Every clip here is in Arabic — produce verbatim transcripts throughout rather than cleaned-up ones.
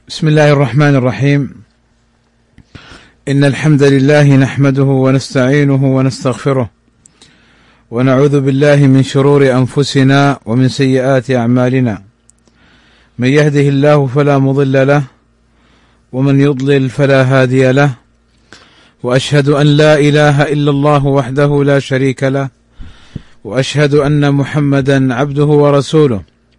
بسم الله الرحمن الرحيم. إن الحمد لله نحمده ونستعينه ونستغفره ونعوذ بالله من شرور أنفسنا ومن سيئات أعمالنا، من يهده الله فلا مضل له ومن يضلل فلا هادي له، وأشهد أن لا إله إلا الله وحده لا شريك له، وأشهد أن محمدا عبده ورسوله.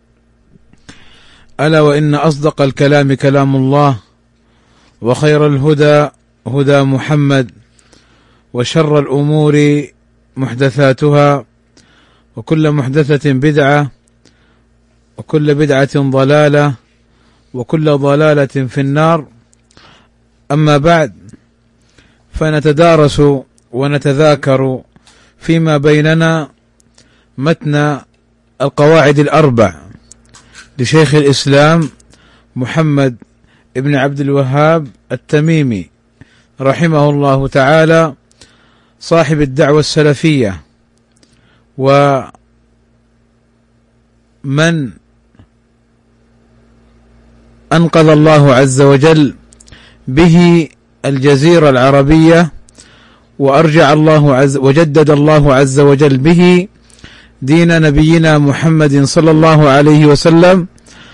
ألا وإن أصدق الكلام كلام الله، وخير الهدى هدى محمد، وشر الأمور محدثاتها، وكل محدثة بدعة، وكل بدعة ضلالة، وكل ضلالة في النار. أما بعد، فنتدارس ونتذاكر فيما بيننا متن القواعد الأربع لشيخ الإسلام محمد ابن عبد الوهاب التميمي رحمه الله تعالى، صاحب الدعوة السلفية، ومن أنقذ الله عز وجل به الجزيرة العربية، وأرجع الله عز وجدد الله عز وجل به دين نبينا محمد صلى الله عليه وسلم،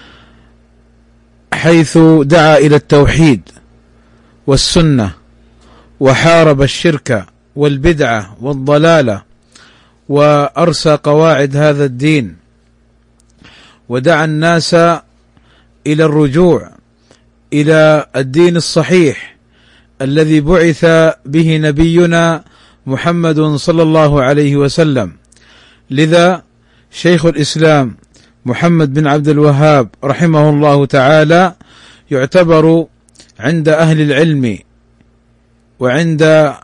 حيث دعا إلى التوحيد والسنة، وحارب الشرك والبدعة والضلالة، وأرسى قواعد هذا الدين، ودعا الناس إلى الرجوع إلى الدين الصحيح الذي بعث به نبينا محمد صلى الله عليه وسلم. لذا شيخ الإسلام محمد بن عبد الوهاب رحمه الله تعالى يعتبر عند أهل العلم وعند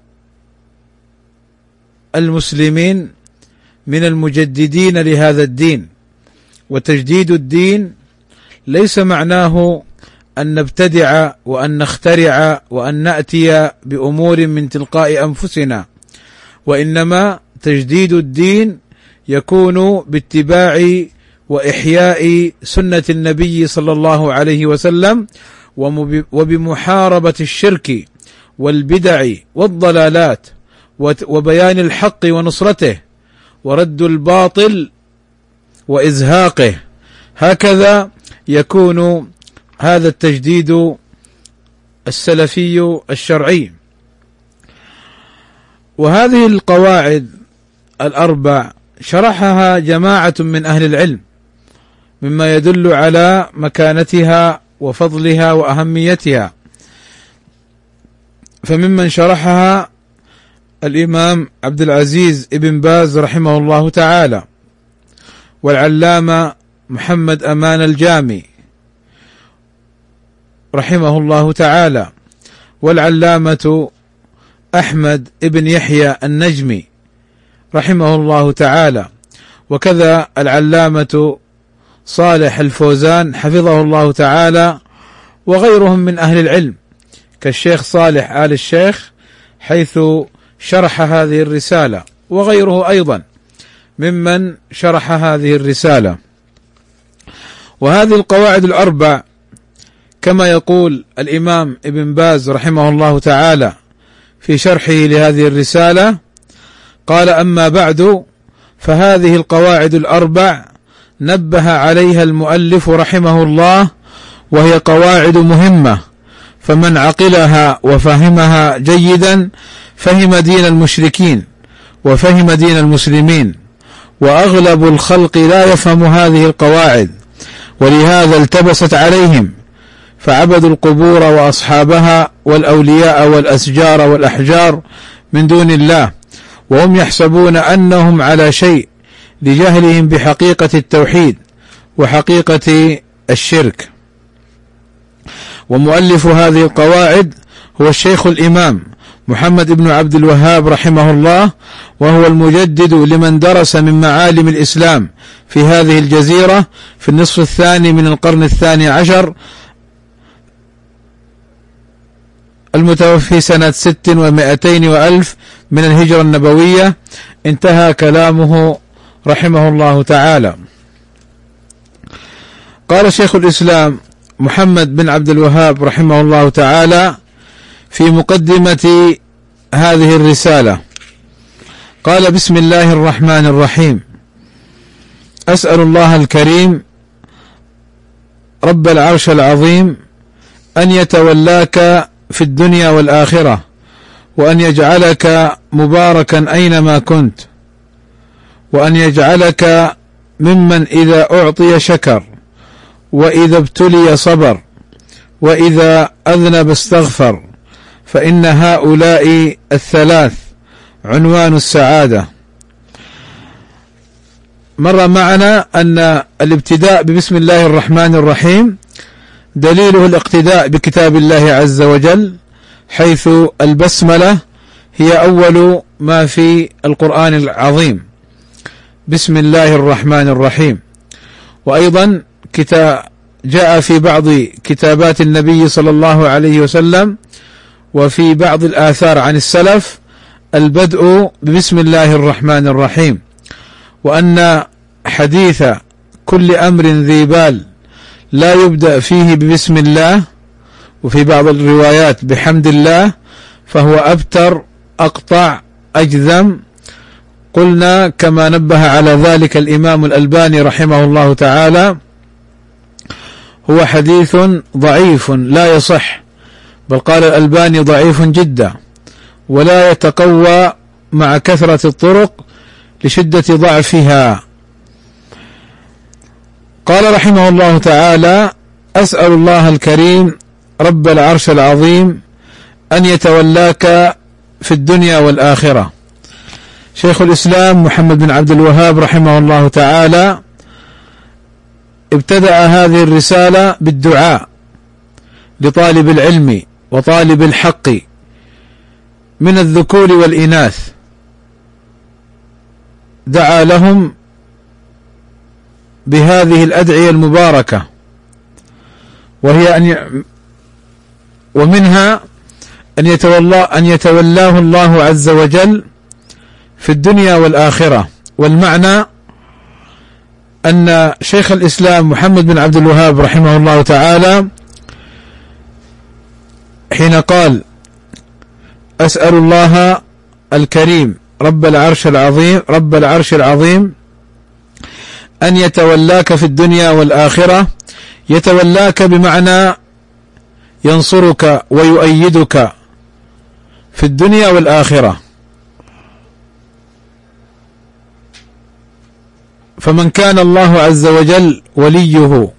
المسلمين من المجددين لهذا الدين. وتجديد الدين ليس معناه أن نبتدع وأن نخترع وأن نأتي بأمور من تلقاء أنفسنا، وإنما تجديد الدين يكون باتباع وإحياء سنة النبي صلى الله عليه وسلم، وبمحاربة الشرك والبدع والضلالات، وبيان الحق ونصرته، ورد الباطل وإزهاقه. هكذا يكون هذا التجديد السلفي الشرعي. وهذه القواعد الأربع شرحها جماعة من أهل العلم، مما يدل على مكانتها وفضلها وأهميتها. فممن شرحها الإمام عبد العزيز ابن باز رحمه الله تعالى، والعلامة محمد أمان الجامي رحمه الله تعالى، والعلامة أحمد ابن يحيى النجمي رحمه الله تعالى، وكذا العلامة صالح الفوزان حفظه الله تعالى، وغيرهم من أهل العلم كالشيخ صالح آل الشيخ حيث شرح هذه الرسالة، وغيره أيضا ممن شرح هذه الرسالة. وهذه القواعد الأربع كما يقول الإمام ابن باز رحمه الله تعالى في شرحه لهذه الرسالة، قال: أما بعد، فهذه القواعد الأربع نبه عليها المؤلف رحمه الله، وهي قواعد مهمة، فمن عقلها وفهمها جيدا فهم دين المشركين وفهم دين المسلمين، وأغلب الخلق لا يفهم هذه القواعد، ولهذا التبست عليهم فعبدوا القبور وأصحابها والأولياء والأشجار والأحجار من دون الله، وهم يحسبون أنهم على شيء لجهلهم بحقيقة التوحيد وحقيقة الشرك. ومؤلف هذه القواعد هو الشيخ الإمام محمد بن عبد الوهاب رحمه الله، وهو المجدد لمن درس من معالم الإسلام في هذه الجزيرة في النصف الثاني من القرن الثاني عشر، المتوفي سنة ست ومائتين وألف من الهجرة النبوية. انتهى كلامه رحمه الله تعالى. قال شيخ الإسلام محمد بن عبد الوهاب رحمه الله تعالى في مقدمة هذه الرسالة قال: بسم الله الرحمن الرحيم. أسأل الله الكريم رب العرش العظيم أن يتولاك في الدنيا والآخرة، وأن يجعلك مباركا أينما كنت، وأن يجعلك ممن إذا أعطي شكر، وإذا ابتلي صبر، وإذا أذنب استغفر، فإن هؤلاء الثلاث عنوان السعادة. مر معنا أن الابتداء ببسم الله الرحمن الرحيم دليله الاقتداء بكتاب الله عز وجل، حيث البسملة هي أول ما في القرآن العظيم، بسم الله الرحمن الرحيم. وأيضا كتاب جاء في بعض كتابات النبي صلى الله عليه وسلم وفي بعض الآثار عن السلف البدء ببسم الله الرحمن الرحيم، وأن حديث كل أمر ذي بال لا يبدأ فيه ببسم الله، وفي بعض الروايات بحمد الله، فهو أبتر أقطع أجذم. قلنا كما نبه على ذلك الإمام الألباني رحمه الله تعالى: هو حديث ضعيف لا يصح، بل قال الألباني ضعيف جدا، ولا يتقوى مع كثرة الطرق لشدة ضعفها. قال رحمه الله تعالى: أسأل الله الكريم رب العرش العظيم أن يتولاك في الدنيا والآخرة. شيخ الإسلام محمد بن عبد الوهاب رحمه الله تعالى ابتدأ هذه الرسالة بالدعاء لطالب العلم وطالب الحق من الذكور والإناث، دعا لهم بهذه الأدعية المباركة، وهي أن ي... ومنها أن يتولى أن يتولاه الله عز وجل في الدنيا والآخرة. والمعنى أن شيخ الإسلام محمد بن عبد الوهاب رحمه الله تعالى حين قال: أسأل الله الكريم رب العرش العظيم رب العرش العظيم أن يتولاك في الدنيا والآخرة، يتولاك بمعنى ينصرك ويؤيدك في الدنيا والآخرة. فمن كان الله عز وجل وليه،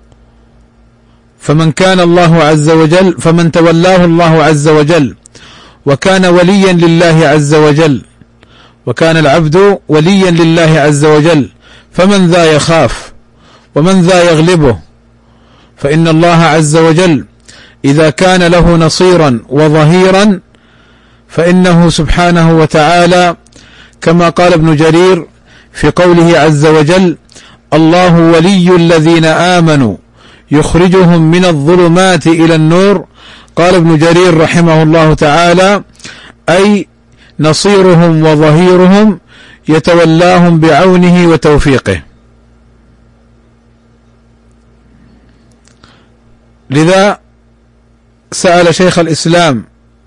فمن كان الله عز وجل فمن تولاه الله عز وجل وكان وليا لله عز وجل، وكان العبد وليا لله عز وجل، فمن ذا يخاف ومن ذا يغلبه؟ فإن الله عز وجل إذا كان له نصيرا وظهيرا فإنه سبحانه وتعالى كما قال ابن جرير في قوله عز وجل: الله ولي الذين آمنوا يخرجهم من الظلمات إلى النور. قال ابن جرير رحمه الله تعالى: أي نصيرهم وظهيرهم يتولاهم بعونه وتوفيقه. لذا سأل شيخ الإسلام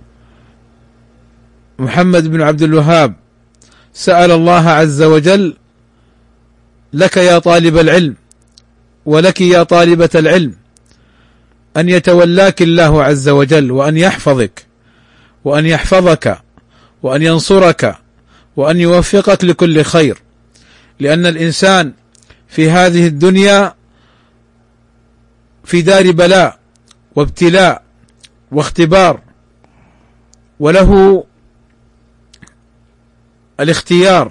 محمد بن عبد الوهاب، سأل الله عز وجل لك يا طالب العلم ولك يا طالبة العلم أن يتولاك الله عز وجل، وأن يحفظك وأن يحفظك وأن ينصرك وأن يوفقك لكل خير، لأن الإنسان في هذه الدنيا في دار بلاء وابتلاء واختبار، وله الاختيار.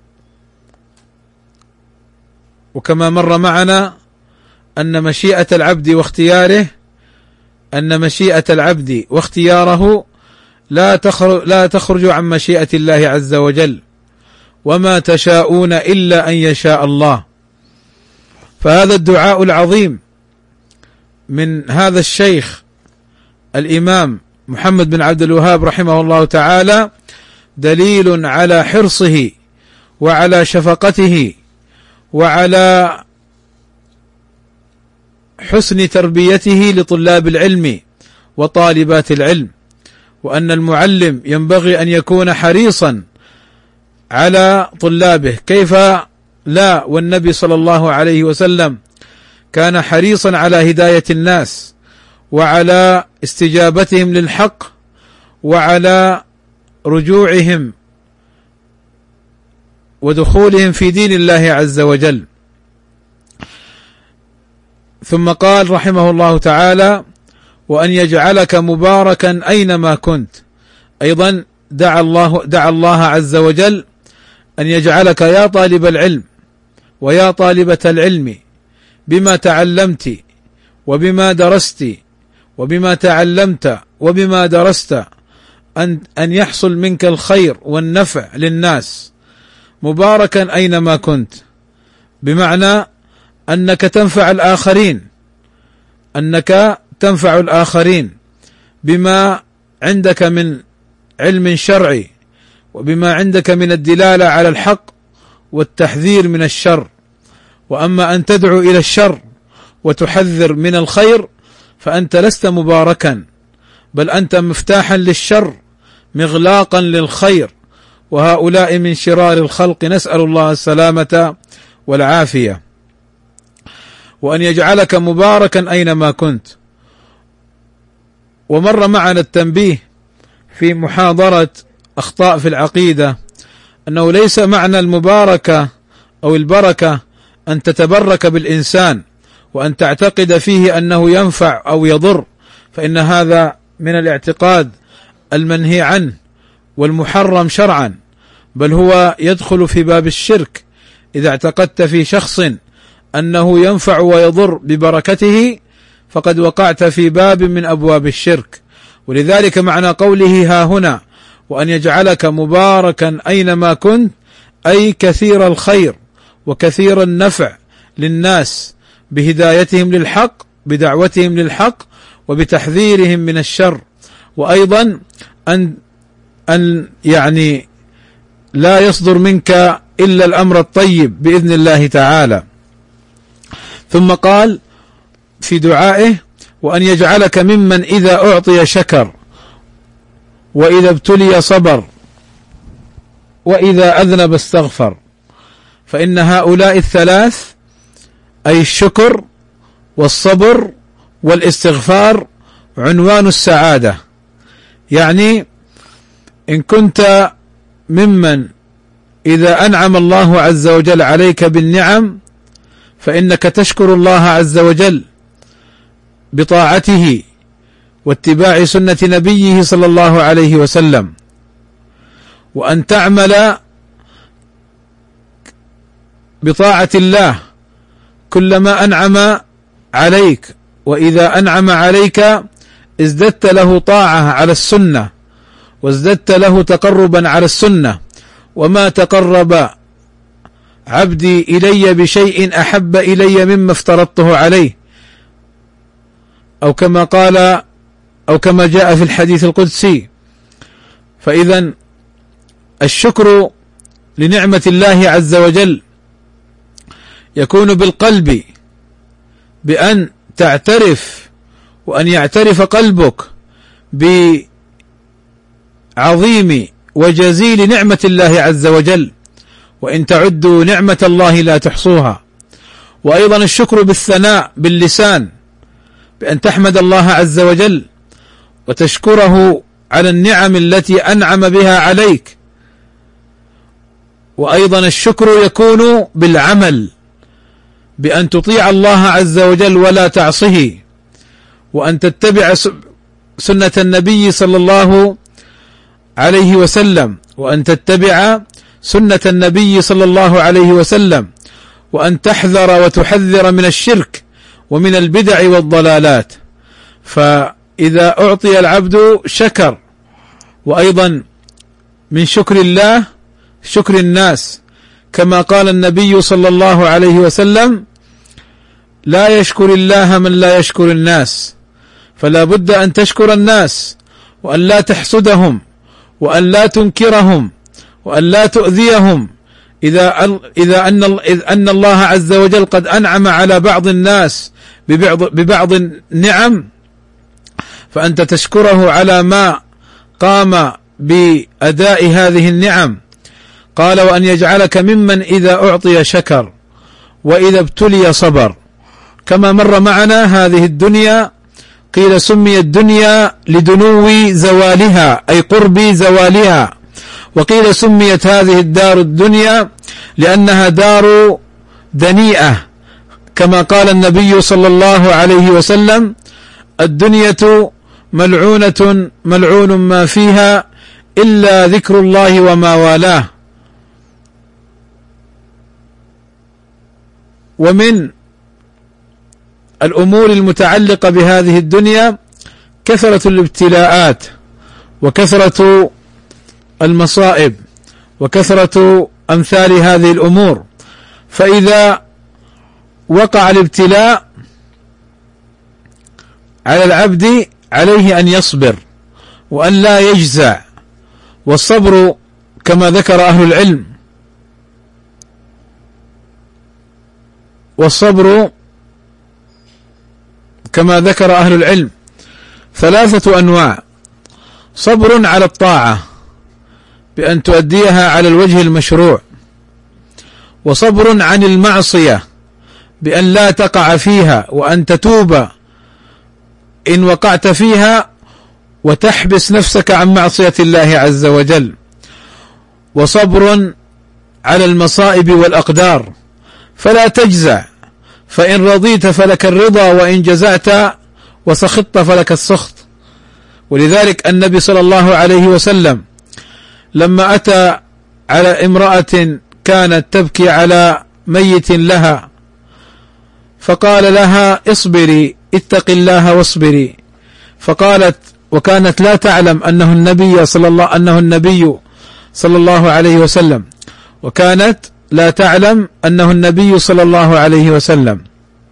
وكما مر معنا أن مشيئة العبد واختياره أن مشيئة العبد واختياره لا تخرج, لا تخرج عن مشيئة الله عز وجل، وما تشاءون إلا أن يشاء الله. فهذا الدعاء العظيم من هذا الشيخ الإمام محمد بن عبد الوهاب رحمه الله تعالى دليل على حرصه وعلى شفقته وعلى حسن تربيته لطلاب العلم وطالبات العلم، وأن المعلم ينبغي أن يكون حريصا على طلابه، كيف لا، والنبي صلى الله عليه وسلم كان حريصا على هداية الناس وعلى استجابتهم للحق وعلى رجوعهم ودخولهم في دين الله عز وجل. ثم قال رحمه الله تعالى: وأن يجعلك مباركا أينما كنت. أيضا دعا الله, دعا الله عز وجل أن يجعلك يا طالب العلم ويا طالبة العلم بما تعلمت وبما درست وبما تعلمت وبما درست أن, أن يحصل منك الخير والنفع للناس مباركا أينما كنت، بمعنى أنك تنفع الآخرين، أنك تنفع الآخرين بما عندك من علم شرعي وبما عندك من الدلالة على الحق والتحذير من الشر. وأما أن تدعو إلى الشر وتحذر من الخير فأنت لست مباركا، بل أنت مفتاحا للشر مغلاقا للخير، وهؤلاء من شرار الخلق، نسأل الله السلامة والعافية. وأن يجعلك مباركا أينما كنت. ومر معنا التنبيه في محاضرة أخطاء في العقيدة أنه ليس معنى المباركة أو البركة أن تتبرك بالإنسان وأن تعتقد فيه أنه ينفع أو يضر، فإن هذا من الاعتقاد المنهي عنه والمحرم شرعا، بل هو يدخل في باب الشرك إذا اعتقدت في شخص أنه ينفع ويضر ببركته فقد وقعت في باب من أبواب الشرك. ولذلك معنى قوله ها هنا وأن يجعلك مباركا أينما كنت، أي كثير الخير وكثير النفع للناس بهدايتهم للحق، بدعوتهم للحق، وبتحذيرهم من الشر، وأيضا أن أن يعني لا يصدر منك إلا الأمر الطيب بإذن الله تعالى. ثم قال في دعائه: وأن يجعلك ممن إذا أعطي شكر وإذا ابتلي صبر وإذا أذنب استغفر. فإن هؤلاء الثلاث، أي الشكر والصبر والاستغفار، عنوان السعادة. يعني إن كنت ممن إذا أنعم الله عز وجل عليك بالنعم فإنك تشكر الله عز وجل بطاعته واتباع سنة نبيه صلى الله عليه وسلم، وأن تعمل بطاعة الله كلما أنعم عليك، وإذا أنعم عليك ازددت له طاعة على السنة وازددت له تقربا على السنة. وما تقرب عبدي إلي بشيء أحب إلي مما افترضته عليه، أو كما قال أو كما جاء في الحديث القدسي. فإذا الشكر لنعمة الله عز وجل يكون بالقلب، بأن تعترف وأن يعترف قلبك بعظيم وجزيل نعمة الله عز وجل، وإن تعدوا نعمة الله لا تحصوها. وأيضا الشكر بالثناء باللسان، بأن تحمد الله عز وجل وتشكره على النعم التي أنعم بها عليك. وأيضا الشكر يكون بالعمل، بأن تطيع الله عز وجل ولا تعصه، وأن تتبع سنة النبي صلى الله عليه وسلم، وأن تتبع سنة النبي صلى الله عليه وسلم، وأن تحذر وتحذر من الشرك ومن البدع والضلالات. فإذا أعطي العبد شكر. وأيضا من شكر الله شكر الناس، كما قال النبي صلى الله عليه وسلم: لا يشكر الله من لا يشكر الناس. فلا بد أن تشكر الناس، وأن لا تحسدهم، وأن لا تنكرهم، وأن لا تؤذيهم، إذا إذا أن أن الله عز وجل قد أنعم على بعض الناس ببعض ببعض النعم، فأنت تشكره على ما قام بأداء هذه النعم. قال: وأن يجعلك ممن إذا أعطي شكر وإذا ابتلي صبر. كما مر معنا هذه الدنيا قيل سميت الدنيا لدنو زوالها أي قرب زوالها، وقيل سميت هذه الدار الدنيا لأنها دار دنيئة، كما قال النبي صلى الله عليه وسلم: الدنيا ملعونة ملعون ما فيها إلا ذكر الله وما والاه. ومن الأمور المتعلقة بهذه الدنيا كثرة الابتلاءات وكثرة المصائب وكثرة أمثال هذه الأمور. فإذا وقع الابتلاء على العبد عليه أن يصبر وأن لا يجزع. والصبر كما ذكر أهل العلم والصبر كما ذكر أهل العلم ثلاثة أنواع: صبر على الطاعة بأن تؤديها على الوجه المشروع، وصبر عن المعصية بأن لا تقع فيها وأن تتوب إن وقعت فيها وتحبس نفسك عن معصية الله عز وجل، وصبر على المصائب والأقدار فلا تجزع، فإن رضيت فلك الرضا وإن جزعت وسخطت فلك السخط. ولذلك النبي صلى الله عليه وسلم لما أتى على امرأة كانت تبكي على ميت لها فقال لها: اصبري، اتق الله واصبري. فقالت، وكانت لا تعلم أنه النبي صلى الله أنه النبي صلى الله عليه وسلم وكانت لا تعلم أنه النبي صلى الله عليه وسلم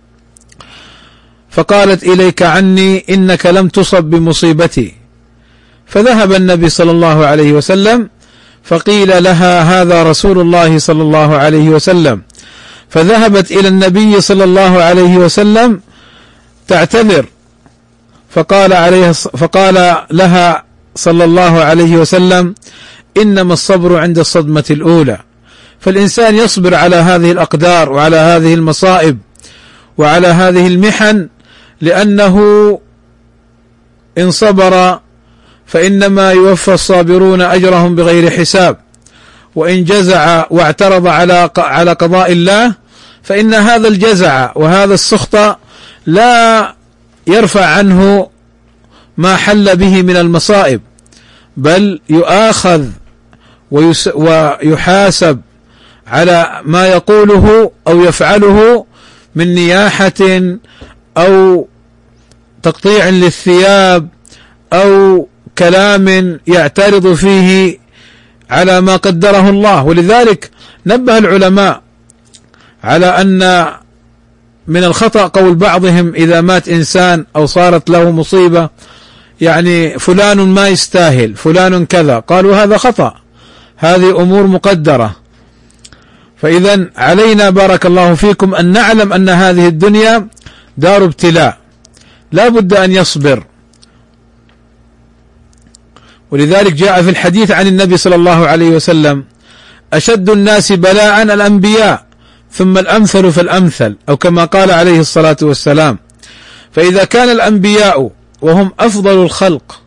فقالت: إليك عني إنك لم تصب بمصيبتي. فذهب النبي صلى الله عليه وسلم فقيل لها: هذا رسول الله صلى الله عليه وسلم. فذهبت إلى النبي صلى الله عليه وسلم تعتذر، فقال عليه فقال لها صلى الله عليه وسلم: إنما الصبر عند الصدمة الأولى. فالإنسان يصبر على هذه الأقدار وعلى هذه المصائب وعلى هذه المحن، لأنه إن صبر فإنما يوفى الصابرون أجرهم بغير حساب، وإن جزع واعترض على على قضاء الله فإن هذا الجزع وهذا السخط لا يرفع عنه ما حل به من المصائب، بل يؤاخذ ويحاسب على ما يقوله أو يفعله من نياحة أو تقطيع للثياب أو كلام يعترض فيه على ما قدره الله. ولذلك نبه العلماء على أن من الخطأ قول بعضهم إذا مات إنسان أو صارت له مصيبة يعني فلان ما يستاهل، فلان كذا. قالوا هذا خطأ، هذه أمور مقدرة. فإذا علينا بارك الله فيكم أن نعلم أن هذه الدنيا دار ابتلاء، لا بد أن يصبر. ولذلك جاء في الحديث عن النبي صلى الله عليه وسلم: أشد الناس بلاء الأنبياء ثم الأمثل فالأمثل، أو كما قال عليه الصلاة والسلام. فإذا كان الأنبياء وهم أفضل الخلق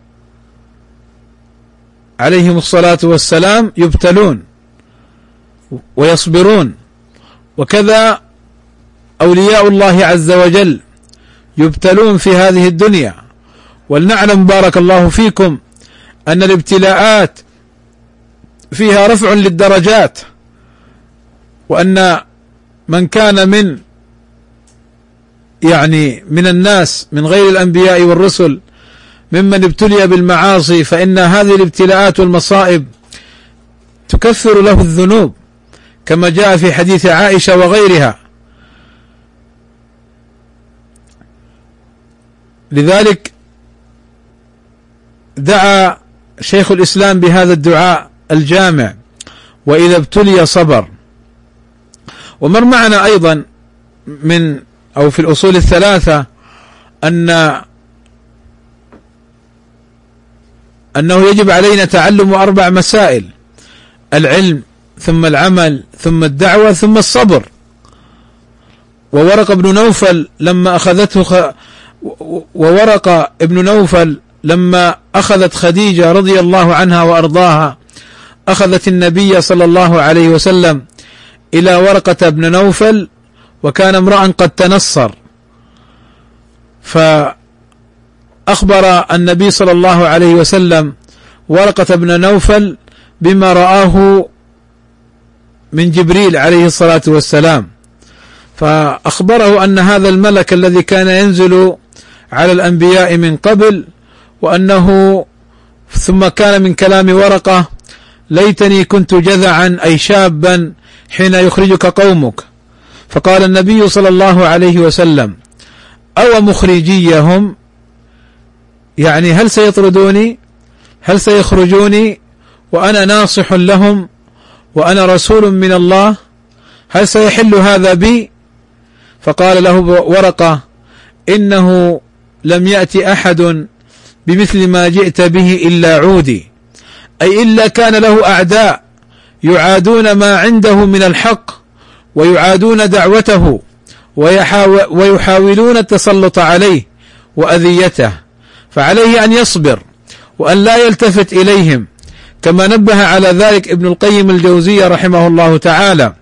عليهم الصلاة والسلام يبتلون ويصبرون، وكذا أولياء الله عز وجل يبتلون في هذه الدنيا. ولنعلم بارك الله فيكم أن الابتلاءات فيها رفع للدرجات، وأن من كان من يعني من الناس من غير الأنبياء والرسل ممن ابتلي بالمعاصي فإن هذه الابتلاءات والمصائب تكفر له الذنوب، كما جاء في حديث عائشة وغيرها. لذلك دعا شيخ الإسلام بهذا الدعاء الجامع: وإذا ابتلي صبر. ومر معنا أيضا من أو في الأصول الثلاثة أن أنه يجب علينا تعلم أربع مسائل: العلم، ثم العمل، ثم الدعوة، ثم الصبر. وورق بن نوفل لما أخذته خ... وورق ابن نوفل لما أخذت خديجة رضي الله عنها وأرضاها، أخذت النبي صلى الله عليه وسلم إلى ورقة بن نوفل، وكان امرأ قد تنصر، فأخبر النبي صلى الله عليه وسلم ورقة بن نوفل بما رآه من جبريل عليه الصلاة والسلام، فأخبره أن هذا الملك الذي كان ينزل على الأنبياء من قبل، وأنه ثم كان من كلام ورقة: ليتني كنت جذعا أي شابا حين يخرجك قومك. فقال النبي صلى الله عليه وسلم: أو مخرجيهم، يعني هل سيطردوني؟ هل سيخرجوني وأنا ناصح لهم وأنا رسول من الله؟ هل سيحل هذا بي؟ فقال له ورقة: إنه لم يأتي أحد بمثل ما جئت به إلا عودي، أي إلا كان له أعداء يعادون ما عنده من الحق ويعادون دعوته ويحاولون التسلط عليه وأذيته، فعليه أن يصبر وأن لا يلتفت إليهم، كما نبه على ذلك ابن القيم الجوزية رحمه الله تعالى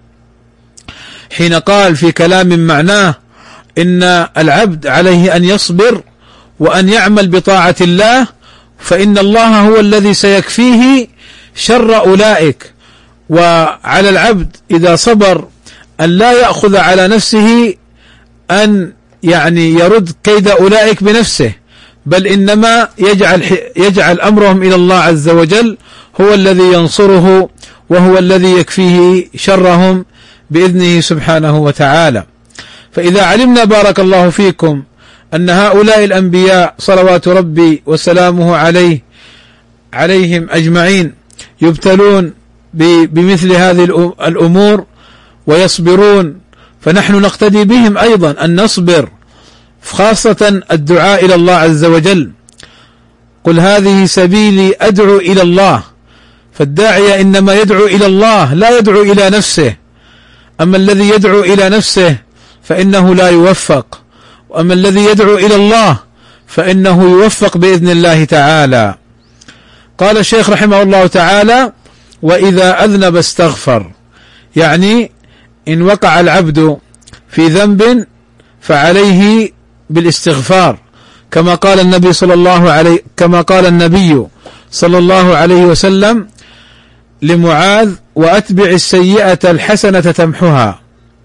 حين قال في كلام معناه: إن العبد عليه أن يصبر وأن يعمل بطاعة الله، فإن الله هو الذي سيكفيه شر أولئك، وعلى العبد إذا صبر أن لا يأخذ على نفسه أن يعني يرد كيد أولئك بنفسه، بل إنما يجعل, يجعل أمرهم إلى الله عز وجل، هو الذي ينصره وهو الذي يكفيه شرهم بإذنه سبحانه وتعالى. فإذا علمنا بارك الله فيكم أن هؤلاء الأنبياء صلوات ربي وسلامه عليه عليهم أجمعين يبتلون بمثل هذه الأمور ويصبرون، فنحن نقتدي بهم أيضا أن نصبر، خاصة الدعاء إلى الله عز وجل: قل هذه سبيلي أدعو إلى الله. فالداعية إنما يدعو إلى الله، لا يدعو إلى نفسه. أما الذي يدعو إلى نفسه فإنه لا يوفق، وأما الذي يدعو إلى الله فإنه يوفق بإذن الله تعالى. قال الشيخ رحمه الله تعالى: وإذا أذنب استغفر، يعني إن وقع العبد في ذنب فعليه بالاستغفار، كما قال النبي صلى الله عليه كما قال النبي صلى الله عليه وسلم لمعاذ: وأتبع السيئة الحسنة تمحها.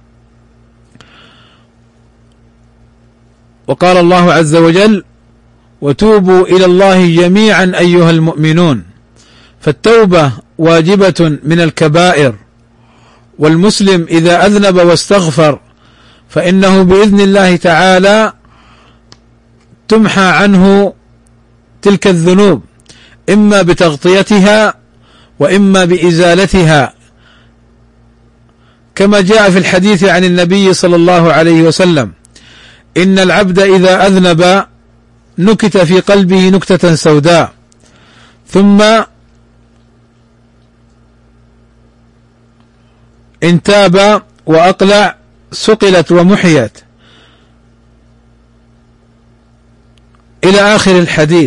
وقال الله عز وجل: وتوبوا إلى الله جميعا أيها المؤمنون. فالتوبة واجبة من الكبائر، والمسلم إذا أذنب واستغفر فإنه بإذن الله تعالى تمحى عنه تلك الذنوب، إما بتغطيتها وإما بإزالتها، كما جاء في الحديث عن النبي صلى الله عليه وسلم: إن العبد إذا أذنب نكت في قلبه نكتة سوداء، ثم إن تاب وأقلع سقلت ومحيت، إلى آخر الحديث.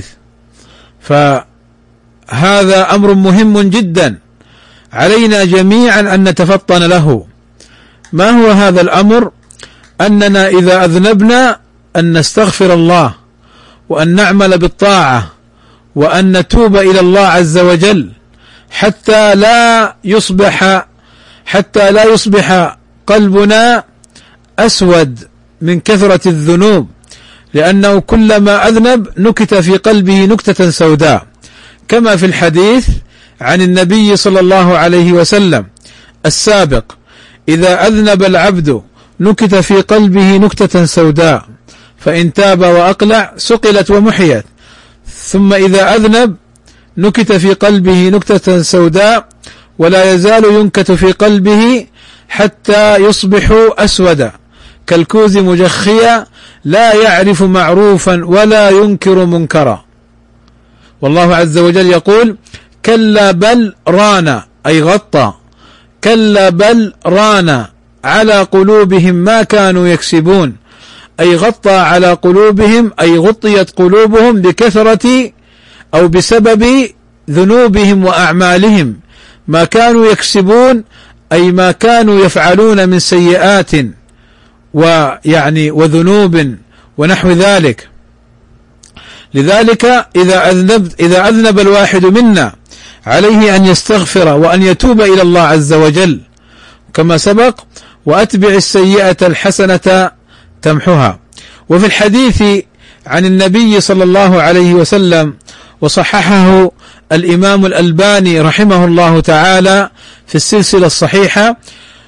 فهذا أمر مهم جدا علينا جميعا أن نتفطن له. ما هو هذا الأمر؟ أننا إذا أذنبنا أن نستغفر الله، وأن نعمل بالطاعة، وأن نتوب إلى الله عز وجل، حتى لا يصبح حتى لا يصبح قلبنا أسود من كثرة الذنوب، لأنه كلما أذنب نكت في قلبه نكتة سوداء، كما في الحديث عن النبي صلى الله عليه وسلم السابق: إذا أذنب العبد نكت في قلبه نكتة سوداء، فإن تاب وأقلع سقلت ومحيت. ثم إذا أذنب نكت في قلبه نكتة سوداء، ولا يزال ينكت في قلبه حتى يصبحوا أسودا كالكوز مجخيا لا يعرف معروفا ولا ينكر منكرا. والله عز وجل يقول كلا بل ران أي غطى، كلا بل ران على قلوبهم ما كانوا يكسبون، أي غطى على قلوبهم، أي غطيت قلوبهم بكثرة أو بسبب ذنوبهم وأعمالهم، ما كانوا يكسبون أي ما كانوا يفعلون من سيئات ويعني وذنوب ونحو ذلك. لذلك إذا أذنب, إذا أذنب الواحد منا عليه أن يستغفر وأن يتوب إلى الله عز وجل كما سبق، وأتبع السيئة الحسنة تمحها. وفي الحديث عن النبي صلى الله عليه وسلم وصححه الإمام الألباني رحمه الله تعالى في السلسلة الصحيحة،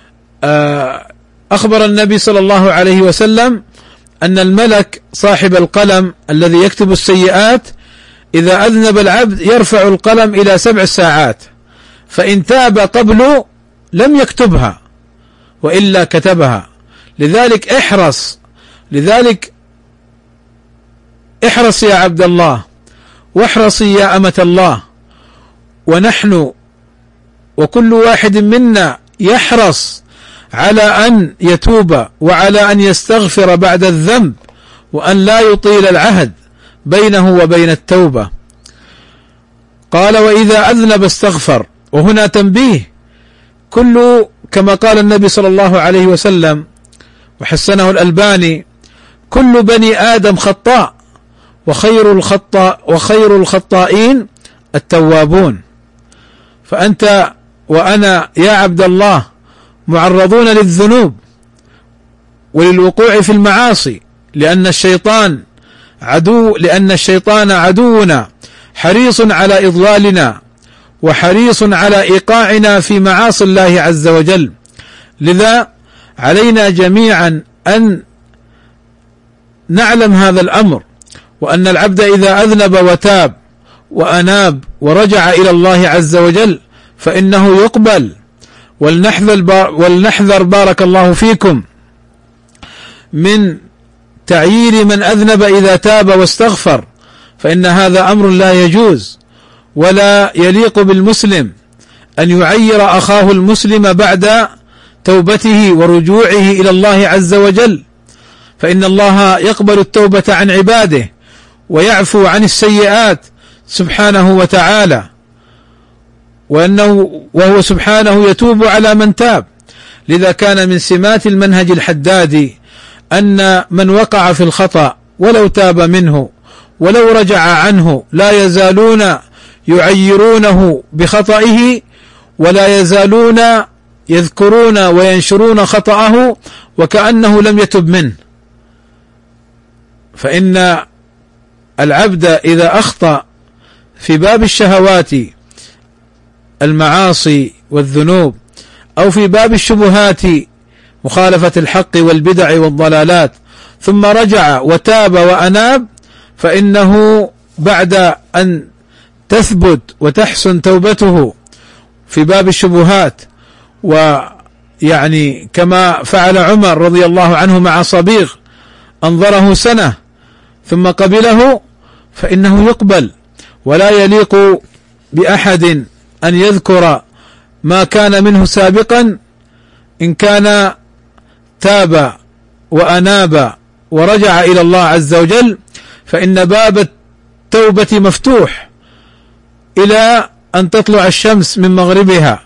أخبر النبي صلى الله عليه وسلم أن الملك صاحب القلم الذي يكتب السيئات إذا أذنب العبد يرفع القلم إلى سبع ساعات، فإن تاب قبل لم يكتبها وإلا كتبها. لذلك احرص لذلك احرص يا عبد الله، واحرصي يا أمة الله، ونحن وكل واحد منا يحرص على أن يتوب وعلى أن يستغفر بعد الذنب، وأن لا يطيل العهد بينه وبين التوبة. قال وإذا أذنب استغفر، وهنا تنبيه، كل كما قال النبي صلى الله عليه وسلم وحسنه الألباني كل بني آدم خطاء وخير الخطاء وخير الخطائين التوابون. فأنت وأنا يا عبد الله معرضون للذنوب وللوقوع في المعاصي، لأن الشيطان عدو لأن الشيطان عدونا حريص على إضلالنا وحريص على إيقاعنا في معاصي الله عز وجل. لذا علينا جميعا أن نعلم هذا الأمر، وأن العبد إذا أذنب وتاب وأناب ورجع إلى الله عز وجل فإنه يقبل. ولنحذر, ولنحذر بارك الله فيكم من تعيير من أذنب إذا تاب واستغفر، فإن هذا أمر لا يجوز ولا يليق بالمسلم أن يعير أخاه المسلم بعد توبته ورجوعه إلى الله عز وجل، فإن الله يقبل التوبة عن عباده ويعفو عن السيئات سبحانه وتعالى، وأنه وهو سبحانه يتوب على من تاب. لذا كان من سمات المنهج الحدادي أن من وقع في الخطأ ولو تاب منه ولو رجع عنه لا يزالون يعيرونه بخطئه، ولا يزالون يذكرون وينشرون خطأه وكأنه لم يتب منه. فإن العبد إذا أخطأ في باب الشهوات المعاصي والذنوب، أو في باب الشبهات مخالفة الحق والبدع والضلالات، ثم رجع وتاب وأناب، فإنه بعد أن تثبت وتحسن توبته في باب الشبهات، ويعني كما فعل عمر رضي الله عنه مع صبيغ أنظره سنة ثم قبله، فإنه يقبل. ولا يليق بأحد أن يذكر ما كان منه سابقا إن كان تاب وأناب ورجع إلى الله عز وجل، فإن باب التوبة مفتوح إلى أن تطلع الشمس من مغربها،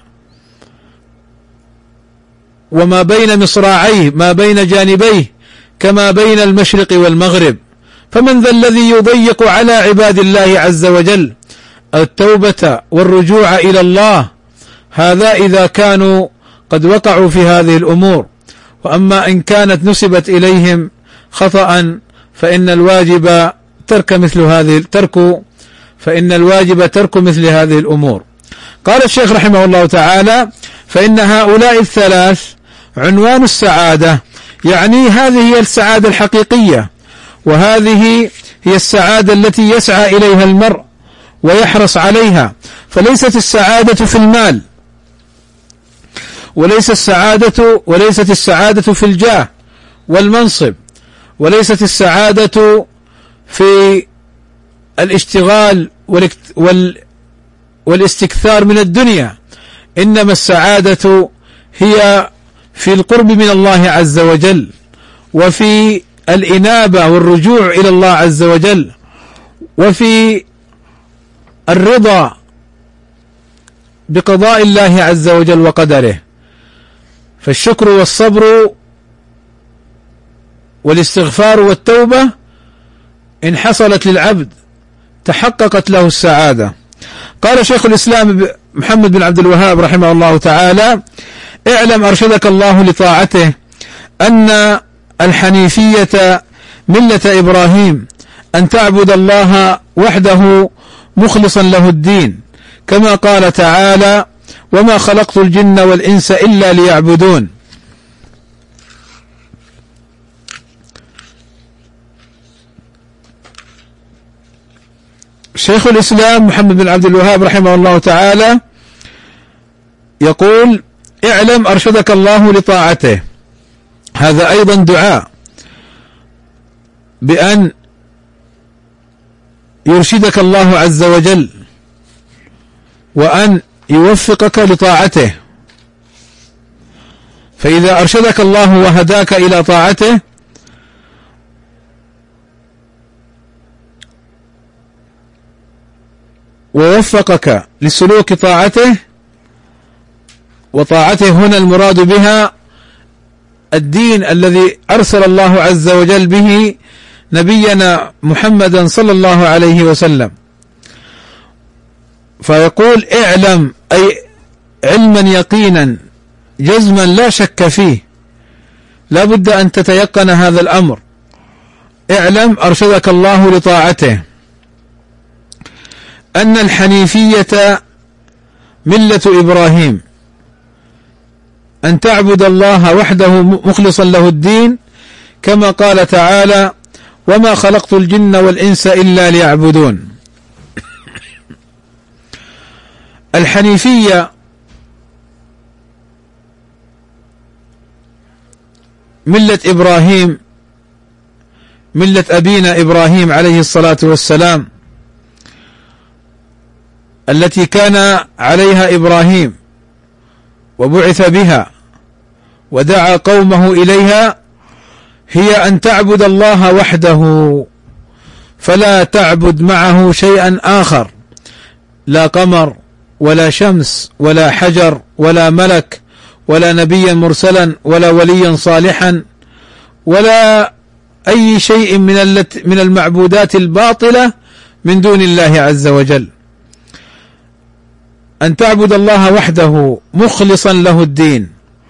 وما بين مصراعيه ما بين جانبيه كما بين المشرق والمغرب. فمن ذا الذي يضيق على عباد الله عز وجل التوبة والرجوع إلى الله؟ هذا إذا كانوا قد وقعوا في هذه الأمور. وأما إن كانت نسبت إليهم خطأ فإن الواجب ترك مثل هذه ترك فإن الواجب ترك مثل هذه الأمور. قال الشيخ رحمه الله تعالى: فإن هؤلاء الثلاث عنوان السعادة، يعني هذه هي السعادة الحقيقية، وهذه هي السعادة التي يسعى إليها المرء ويحرص عليها. فليست السعادة في المال، وليس السعادة وليست السعادة في الجاه والمنصب، وليست السعادة في الاشتغال والاستكثار من الدنيا، إنما السعادة هي في القرب من الله عز وجل، وفي الإنابة والرجوع إلى الله عز وجل، وفي الرضا بقضاء الله عز وجل وقدره. فالشكر والصبر والاستغفار والتوبة إن حصلت للعبد تحققت له السعادة. قال شيخ الإسلام محمد بن عبد الوهاب رحمه الله تعالى: اعلم أرشدك الله لطاعته أن الحنيفية ملة إبراهيم، أن تعبد الله وحده مخلصا له الدين، كما قال تعالى: وما خلقت الجن والإنس إلا ليعبدون. شيخ الإسلام محمد بن عبد الوهاب رحمه الله تعالى يقول: اعلم أرشدك الله لطاعته. هذا أيضا دعاء بأن يرشدك الله عز وجل وأن يوفقك لطاعته. فإذا أرشدك الله وهداك إلى طاعته ووفقك لسلوك طاعته، وطاعته هنا المراد بها الدين الذي أرسل الله عز وجل به نبينا محمدا صلى الله عليه وسلم. فيقول: اعلم، أي علما يقينا جزما لا شك فيه، لا بد أن تتيقن هذا الأمر. اعلم أرشدك الله لطاعته أن الحنيفية ملة إبراهيم، أن تعبد الله وحده مخلصا له الدين، كما قال تعالى: وما خلقت الجن والإنس إلا ليعبدون. الحنيفية ملة إبراهيم، ملة أبينا إبراهيم عليه الصلاة والسلام، التي كان عليها إبراهيم وبعث بها ودعا قومه إليها، هي أن تعبد الله وحده، فلا تعبد معه شيئا آخر، لا قمر ولا شمس ولا حجر ولا ملك ولا نبيا مرسلا ولا وليا صالحا ولا أي شيء من من المعبودات الباطلة من دون الله عز وجل. أن تعبد الله وحده مخلصا له الدين.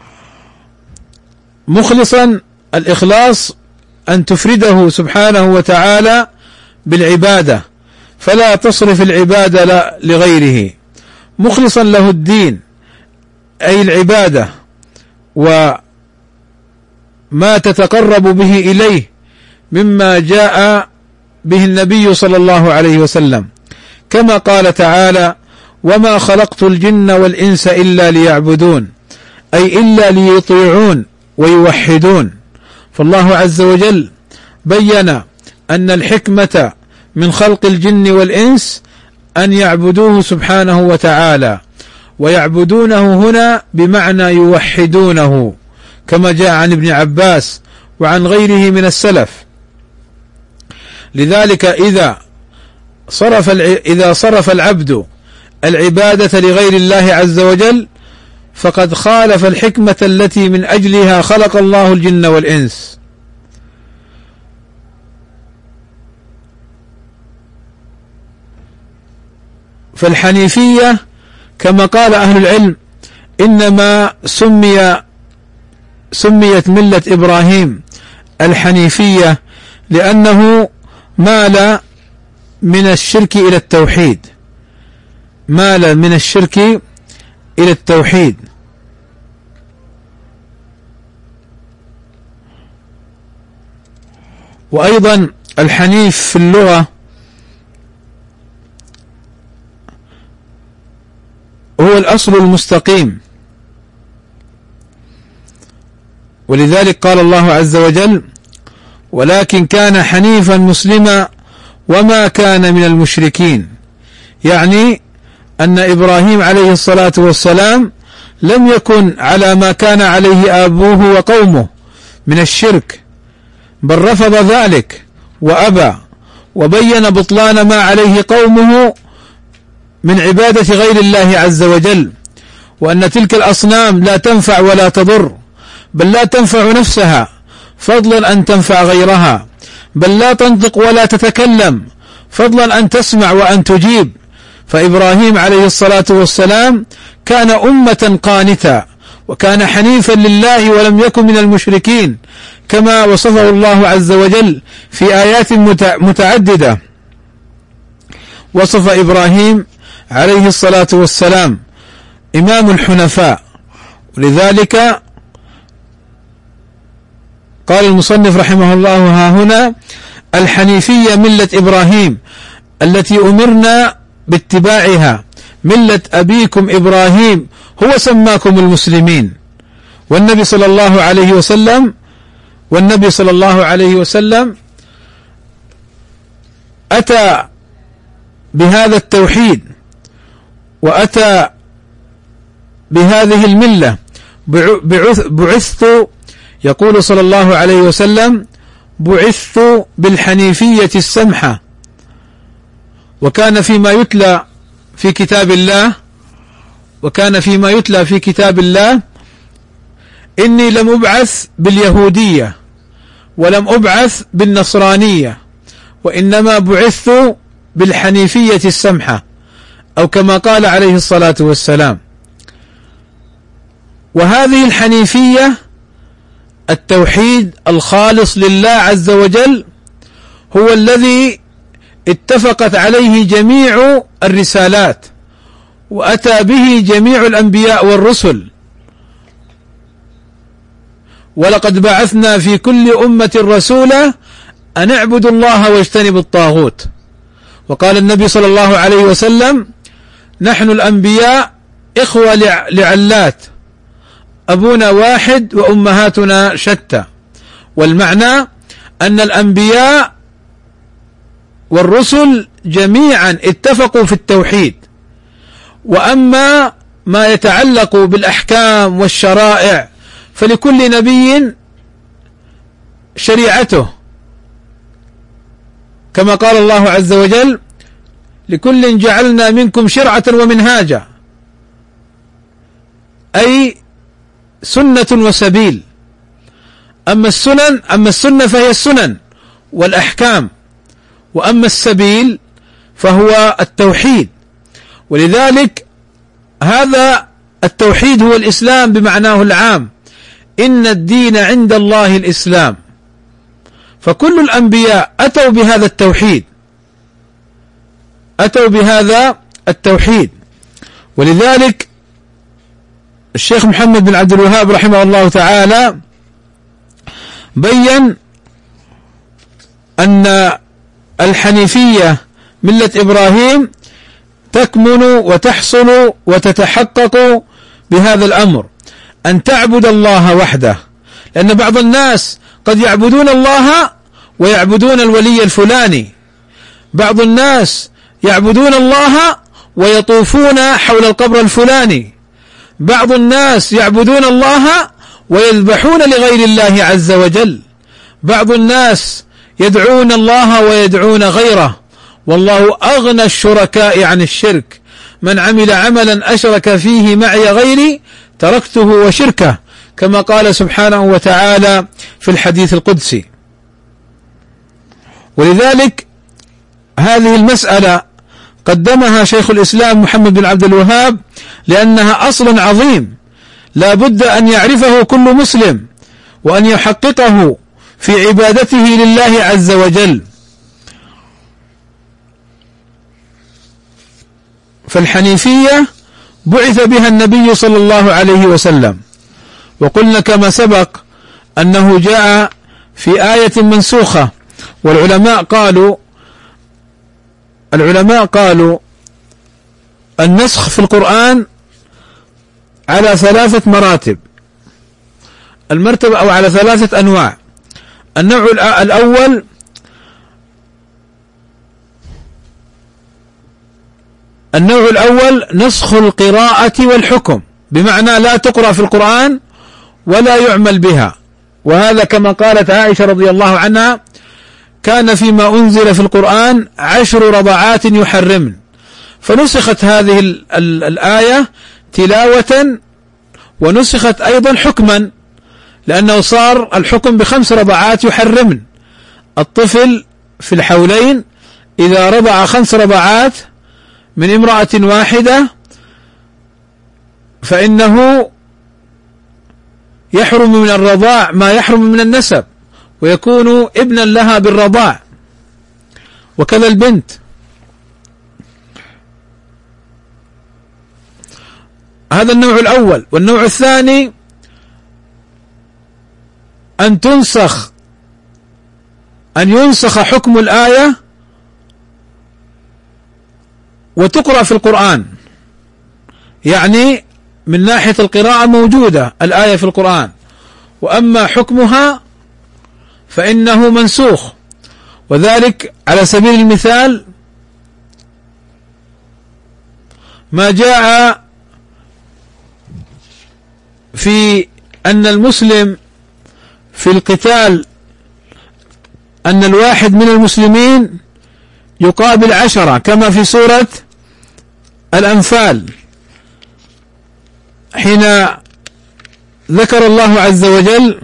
مخلصا، الإخلاص أن تفرده سبحانه وتعالى بالعبادة، فلا تصرف العبادة لغيره. مخلصا له الدين أي العبادة وما تتقرب به إليه مما جاء به النبي صلى الله عليه وسلم، كما قال تعالى: وما خلقت الجن والإنس إلا ليعبدون، أي إلا ليطيعون ويوحدون. فالله عز وجل بين أن الحكمة من خلق الجن والإنس أن يعبدوه سبحانه وتعالى، ويعبدونه هنا بمعنى يوحدونه، كما جاء عن ابن عباس وعن غيره من السلف. لذلك إذا صرف إذا صرف العبد العبادة لغير الله عز وجل فقد خالف الحكمة التي من أجلها خلق الله الجن والإنس. فالحنيفية كما قال أهل العلم إنما سمي سميت ملة إبراهيم الحنيفية لأنه مال من الشرك إلى التوحيد، مال من الشرك إلى التوحيد. وأيضا الحنيف في اللغة هو الأصل المستقيم، ولذلك قال الله عز وجل: ولكن كان حنيفا مسلما وما كان من المشركين. يعني أن إبراهيم عليه الصلاة والسلام لم يكن على ما كان عليه أبوه وقومه من الشرك، بل رفض ذلك وأبى، وبين بطلان ما عليه قومه من عبادة غير الله عز وجل، وأن تلك الأصنام لا تنفع ولا تضر، بل لا تنفع نفسها فضلا أن تنفع غيرها، بل لا تنطق ولا تتكلم فضلا أن تسمع وأن تجيب. فإبراهيم عليه الصلاة والسلام كان أمة قانتا، وكان حنيفا لله ولم يكن من المشركين، كما وصفه الله عز وجل في آيات متعددة. وصف إبراهيم عليه الصلاة والسلام إمام الحنفاء، ولذلك قال المصنف رحمه الله ها هنا: الحنيفية ملة إبراهيم التي أمرنا باتباعها، ملة أبيكم إبراهيم هو سماكم المسلمين. والنبي صلى الله عليه وسلم والنبي صلى الله عليه وسلم أتى بهذا التوحيد، وأتى بهذه الملة. بعثت، يقول صلى الله عليه وسلم: بعثت بالحنيفية السمحة. وكان فيما يتلى في كتاب الله وكان فيما يتلى في كتاب الله إني لم أبعث باليهودية ولم أبعث بالنصرانية، وإنما بعثت بالحنيفية السمحة، أو كما قال عليه الصلاة والسلام. وهذه الحنيفية التوحيد الخالص لله عز وجل هو الذي اتفقت عليه جميع الرسالات، وأتى به جميع الأنبياء والرسل. ولقد بعثنا في كل أمة رسولا أن اعبدوا الله واجتنبوا الطاغوت. وقال النبي صلى الله عليه وسلم: نحن الأنبياء إخوة لعلات، أبونا واحد وأمهاتنا شتى. والمعنى أن الأنبياء والرسل جميعا اتفقوا في التوحيد. وأما ما يتعلق بالأحكام والشرائع فلكل نبي شريعته، كما قال الله عز وجل: لكل جعلنا منكم شرعة ومنهاجا، أي سنة وسبيل. أما السنن أما السنة فهي السنن والأحكام، وأما السبيل فهو التوحيد. ولذلك هذا التوحيد هو الإسلام بمعناه العام: إن الدين عند الله الإسلام. فكل الأنبياء أتوا بهذا التوحيد أتوا بهذا التوحيد ولذلك الشيخ محمد بن عبد الوهاب رحمه الله تعالى بيّن أن الحنيفية ملة إبراهيم تكمن وتحصل وتتحقق بهذا الأمر، أن تعبد الله وحده. لأن بعض الناس قد يعبدون الله ويعبدون الولي الفلاني، بعض الناس يعبدون الله ويطوفون حول القبر الفلاني، بعض الناس يعبدون الله ويذبحون لغير الله عز وجل، بعض الناس يدعون الله ويدعون غيره. والله أغنى الشركاء عن الشرك، من عمل عملا أشرك فيه معي غيري تركته وشركه، كما قال سبحانه وتعالى في الحديث القدسي. ولذلك هذه المسألة قدمها شيخ الإسلام محمد بن عبد الوهاب لأنها أصل عظيم لا بد أن يعرفه كل مسلم وأن يحققه في عبادته لله عز وجل. فالحنيفية بعث بها النبي صلى الله عليه وسلم، وقلنا كما سبق أنه جاء في آية منسوخة. والعلماء قالوا العلماء قالوا النسخ في القرآن على ثلاثة مراتب. المرتبة أو على ثلاثة أنواع. النوع الأول النوع الأول نسخ القراءة والحكم، بمعنى لا تقرأ في القرآن ولا يعمل بها، وهذا كما قالت عائشة رضي الله عنها: كان فيما أنزل في القرآن عشر رضعات يحرمن، فنسخت هذه ال ال الآية تلاوة ونسخت أيضا حكما، لأنه صار الحكم بخمس رضعات يحرمن. الطفل في الحولين إذا رضع خمس رضعات من امرأة واحدة فإنه يحرم من الرضاع ما يحرم من النسب، ويكون ابنا لها بالرضاع، وكذا البنت. هذا النوع الأول. والنوع الثاني أن تنسخ أن ينسخ حكم الآية وتقرأ في القرآن، يعني من ناحية القراءة موجودة الآية في القرآن، وأما حكمها فإنه منسوخ. وذلك على سبيل المثال ما جاء في أن المسلم في القتال أن الواحد من المسلمين يقابل عشرة، كما في سورة الأنفال حين ذكر الله عز وجل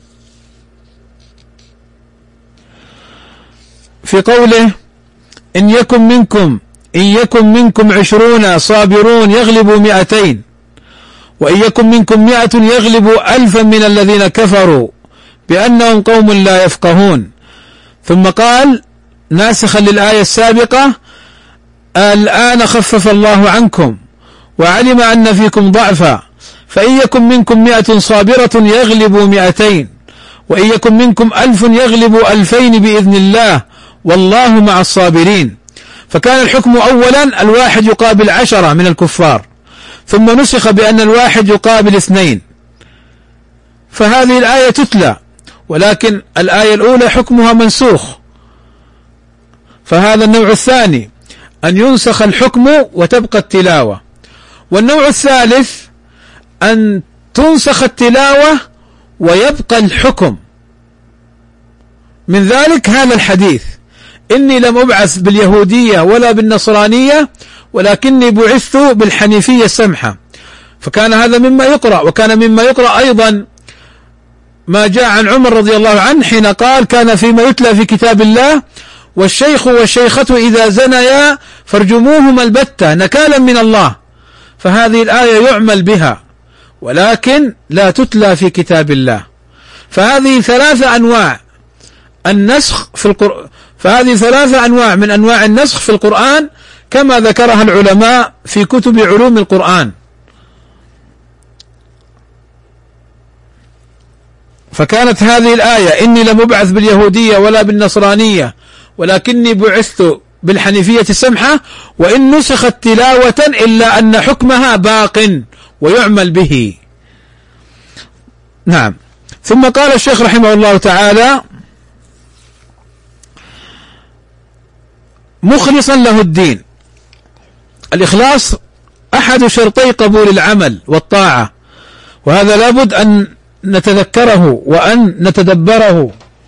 في قوله: إن يكن منكم إن يكن منكم عشرون صابرون يغلبوا مئتين، وإن يكن منكم مئة يغلبوا ألفا من الذين كفروا بأنهم قوم لا يفقهون. ثم قال ناسخا للآية السابقة: الآن خفف الله عنكم وعلم أن فيكم ضعفا، فإن يكن منكم مئة صابرة يغلبوا مئتين، وإن يكن منكم ألف يغلبوا ألفين بإذن الله والله مع الصابرين. فكان الحكم أولا الواحد يقابل عشرة من الكفار، ثم نسخ بأن الواحد يقابل اثنين، فهذه الآية تتلى، ولكن الآية الأولى حكمها منسوخ. فهذا النوع الثاني، أن ينسخ الحكم وتبقى التلاوة. والنوع الثالث أن تنسخ التلاوة ويبقى الحكم. من ذلك هذا الحديث: إني لم أبعث باليهودية ولا بالنصرانية ولكني بعثت بالحنيفية السمحة. فكان هذا مما يقرأ. وكان مما يقرأ أيضا ما جاء عن عمر رضي الله عنه حين قال: كان فيما يتلى في كتاب الله: والشيخ والشيخة إذا زنيا فارجموهما البتة نكالا من الله. فهذه الآية يعمل بها ولكن لا تتلى في كتاب الله. فهذه ثلاثة أنواع النسخ في القرآن فهذه ثلاثة أنواع من أنواع النسخ في القرآن كما ذكرها العلماء في كتب علوم القرآن. فكانت هذه الآية: إني لم أبعث باليهودية ولا بالنصرانية ولكني بعثت بالحنيفية السمحة، وإن نسخت تلاوة إلا أن حكمها باق ويعمل به. نعم. ثم قال الشيخ رحمه الله تعالى: مخلصا له الدين. الإخلاص أحد شرطي قبول العمل والطاعة، وهذا لابد أن نتذكره وأن نتدبره.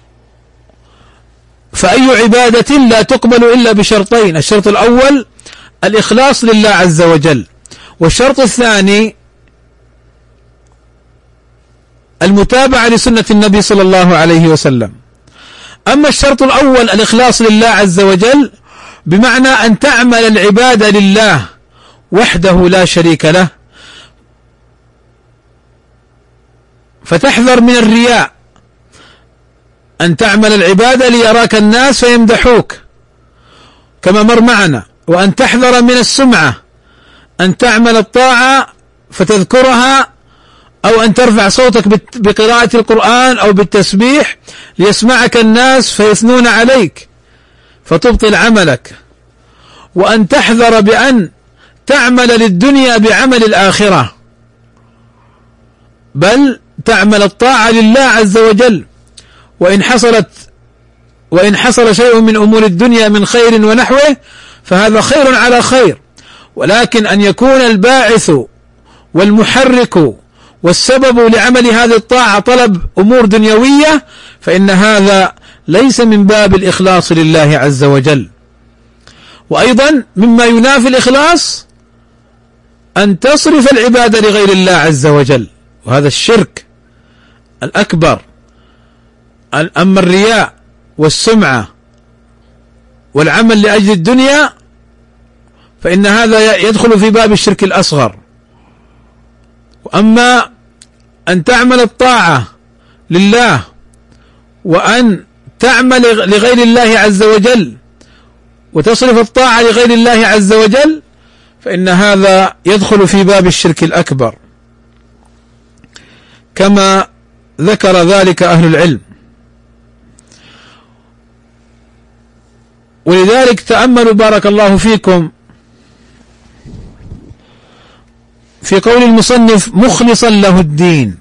فأي عبادة لا تقبل إلا بشرطين: الشرط الأول الإخلاص لله عز وجل، والشرط الثاني المتابعة لسنة النبي صلى الله عليه وسلم. أما الشرط الأول الإخلاص لله عز وجل بمعنى أن تعمل العبادة لله وحده لا شريك له، فتحذر من الرياء، أن تعمل العبادة ليراك الناس فيمدحوك كما مر معنا، وأن تحذر من السمعة، أن تعمل الطاعة فتذكرها، أو أن ترفع صوتك بقراءة القرآن أو بالتسبيح ليسمعك الناس فيثنون عليك فتبطل عملك، وأن تحذر بأن تعمل للدنيا بعمل الآخرة، بل تعمل الطاعة لله عز وجل، وإن حصلت وإن حصل شيء من أمور الدنيا من خير ونحوه فهذا خير على خير، ولكن أن يكون الباعث والمحرك والسبب لعمل هذه الطاعة طلب أمور دنيوية فإن هذا ليس من باب الإخلاص لله عز وجل. وأيضا مما ينافي الإخلاص أن تصرف العبادة لغير الله عز وجل، وهذا الشرك الأكبر. أما الرياء والسمعة والعمل لأجل الدنيا فإن هذا يدخل في باب الشرك الأصغر. وأما أن تعمل الطاعة لله وأن تعمل لغير الله عز وجل وتصرف الطاعة لغير الله عز وجل فإن هذا يدخل في باب الشرك الأكبر، كما ذكر ذلك أهل العلم. ولذلك تأملوا بارك الله فيكم في قول المصنف مخلصا له الدين،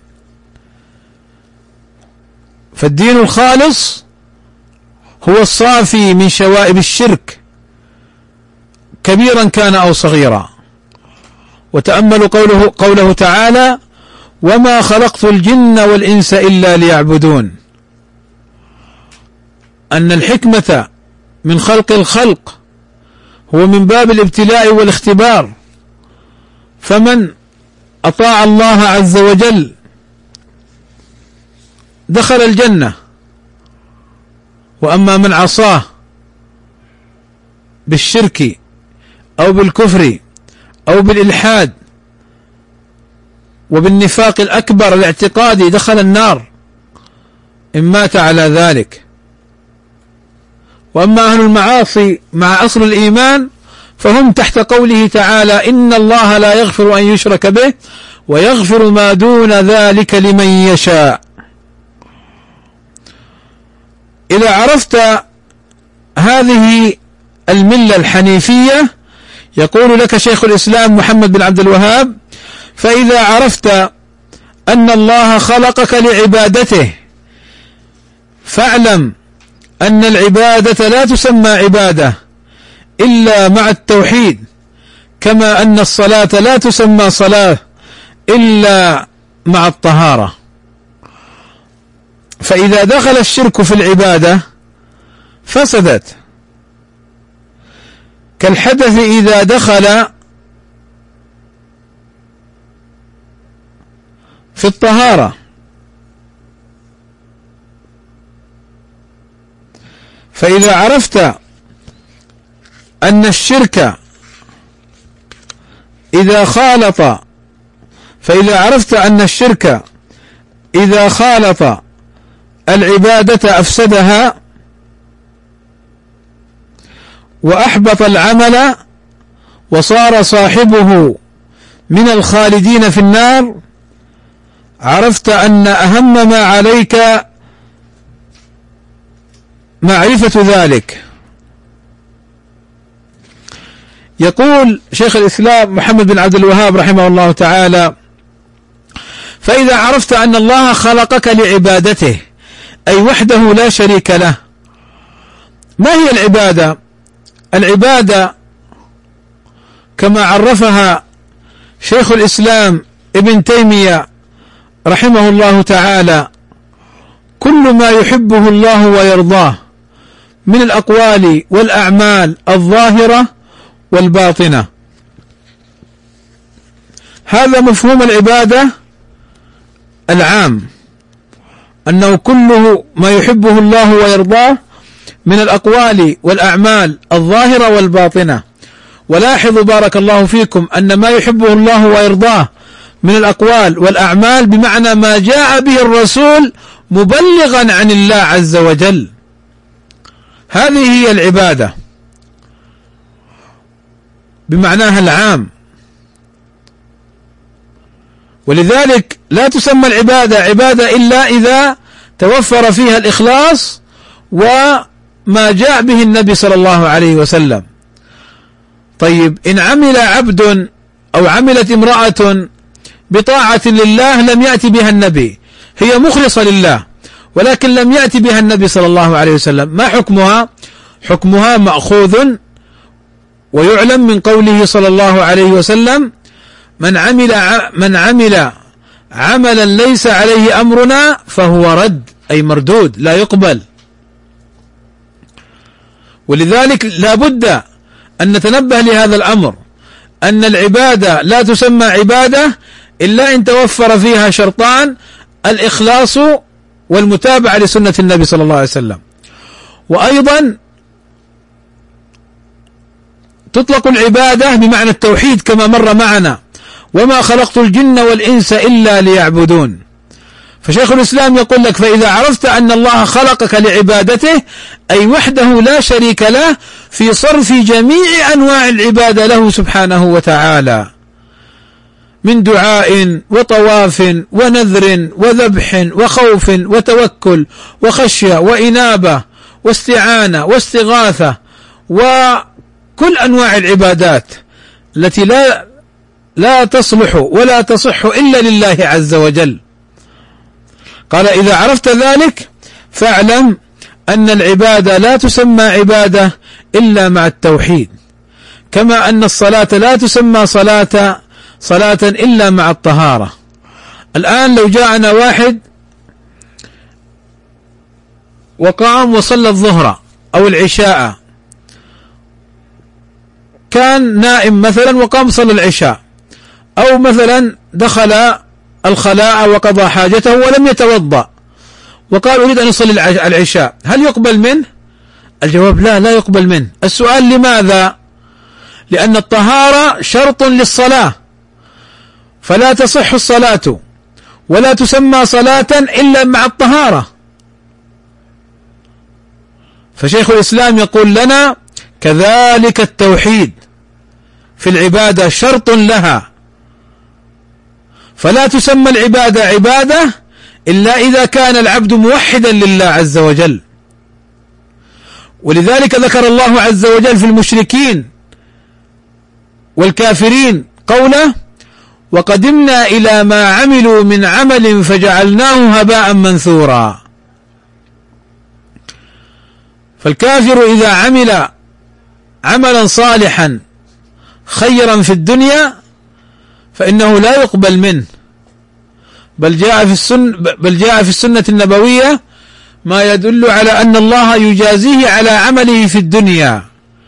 فالدين الخالص هو الصافي من شوائب الشرك كبيرا كان أو صغيرا. وتأملوا قوله, قوله تعالى وما خلقت الجن والإنس إلا ليعبدون، أن الحكمة من خلق الخلق هو من باب الابتلاء والاختبار، فمن أطاع الله عز وجل دخل الجنة، وأما من عصاه بالشرك أو بالكفر أو بالإلحاد وبالنفاق الأكبر الاعتقادي دخل النار إن مات على ذلك. وأما أهل المعاصي مع أصل الإيمان فهم تحت قوله تعالى إن الله لا يغفر أن يشرك به ويغفر ما دون ذلك لمن يشاء. إذا عرفت هذه الملة الحنيفية يقول لك شيخ الإسلام محمد بن عبد الوهاب فإذا عرفت أن الله خلقك لعبادته فاعلم أن العبادة لا تسمى عبادة إلا مع التوحيد، كما أن الصلاة لا تسمى صلاة إلا مع الطهارة. فإذا دخل الشرك في العبادة فسدت، كالحدث إذا دخل في الطهارة. فإذا عرفت أن الشرك إذا خالط فإذا عرفت أن الشرك إذا خالط العبادة أفسدها وأحبط العمل وصار صاحبه من الخالدين في النار، عرفت أن أهم ما عليك معرفة ذلك. يقول شيخ الإسلام محمد بن عبد الوهاب رحمه الله تعالى فإذا عرفت أن الله خلقك لعبادته أي وحده لا شريك له. ما هي العبادة؟ العبادة كما عرفها شيخ الإسلام ابن تيمية رحمه الله تعالى كل ما يحبه الله ويرضاه من الأقوال والأعمال الظاهرة والباطنة. هذا مفهوم العبادة العام، أنه كله ما يحبه الله ويرضاه من الأقوال والأعمال الظاهرة والباطنة. ولاحظوا بارك الله فيكم أن ما يحبه الله ويرضاه من الأقوال والأعمال بمعنى ما جاء به الرسول مبلغا عن الله عز وجل، هذه هي العبادة بمعناها العام. ولذلك لا تسمى العبادة عبادة إلا إذا توفر فيها الإخلاص وما جاء به النبي صلى الله عليه وسلم. طيب إن عمل عبد أو عملت امرأة بطاعة لله لم يأتي بها النبي هي مخلصة لله، ولكن لم يأتي بها النبي صلى الله عليه وسلم، ما حكمها؟ حكمها مأخوذ ويعلم من قوله صلى الله عليه وسلم: من عمل من عمل عملا ليس عليه أمرنا فهو رد، أي مردود لا يقبل. ولذلك لا بد أن نتنبه لهذا الأمر، أن العبادة لا تسمى عبادة إلا إن توفر فيها شرطان: الإخلاص والمتابعة لسنة النبي صلى الله عليه وسلم. وأيضا تطلق العبادة بمعنى التوحيد كما مر معنا: وما خلقت الجن والإنس إلا ليعبدون. فشيخ الإسلام يقول لك: فإذا عرفت أن الله خلقك لعبادته، أي وحده لا شريك له في صرف جميع أنواع العبادة له سبحانه وتعالى، من دعاء وطواف ونذر وذبح وخوف وتوكل وخشية وإنابة واستعانة واستغاثة، وكل أنواع العبادات التي لا لا تصلح ولا تصح إلا لله عز وجل. قال: إذا عرفت ذلك فاعلم أن العبادة لا تسمى عبادة إلا مع التوحيد، كما أن الصلاة لا تسمى صلاة صلاة إلا مع الطهارة. الآن لو جاءنا واحد وقام وصلى الظهر أو العشاء، كان نائم مثلا وقام صلى العشاء، أو مثلا دخل الخلاء وقضى حاجته ولم يتوضأ وقال: أريد أن يصلي العشاء، هل يقبل منه؟ الجواب: لا لا يقبل منه. السؤال: لماذا؟ لأن الطهارة شرط للصلاة، فلا تصح الصلاة ولا تسمى صلاة إلا مع الطهارة. فشيخ الإسلام يقول لنا: كذلك التوحيد في العبادة شرط لها، فلا تسمى العبادة عبادة إلا إذا كان العبد موحدا لله عز وجل. ولذلك ذكر الله عز وجل في المشركين والكافرين قوله: وقدمنا إلى ما عملوا من عمل فجعلناه هباء منثورا. فالكافر إذا عمل عملا صالحا خيرا في الدنيا فإنه لا يقبل منه، بل جاء في السنة بل جاء في السنة النبوية ما يدل على أن الله يجازيه على عمله في الدنيا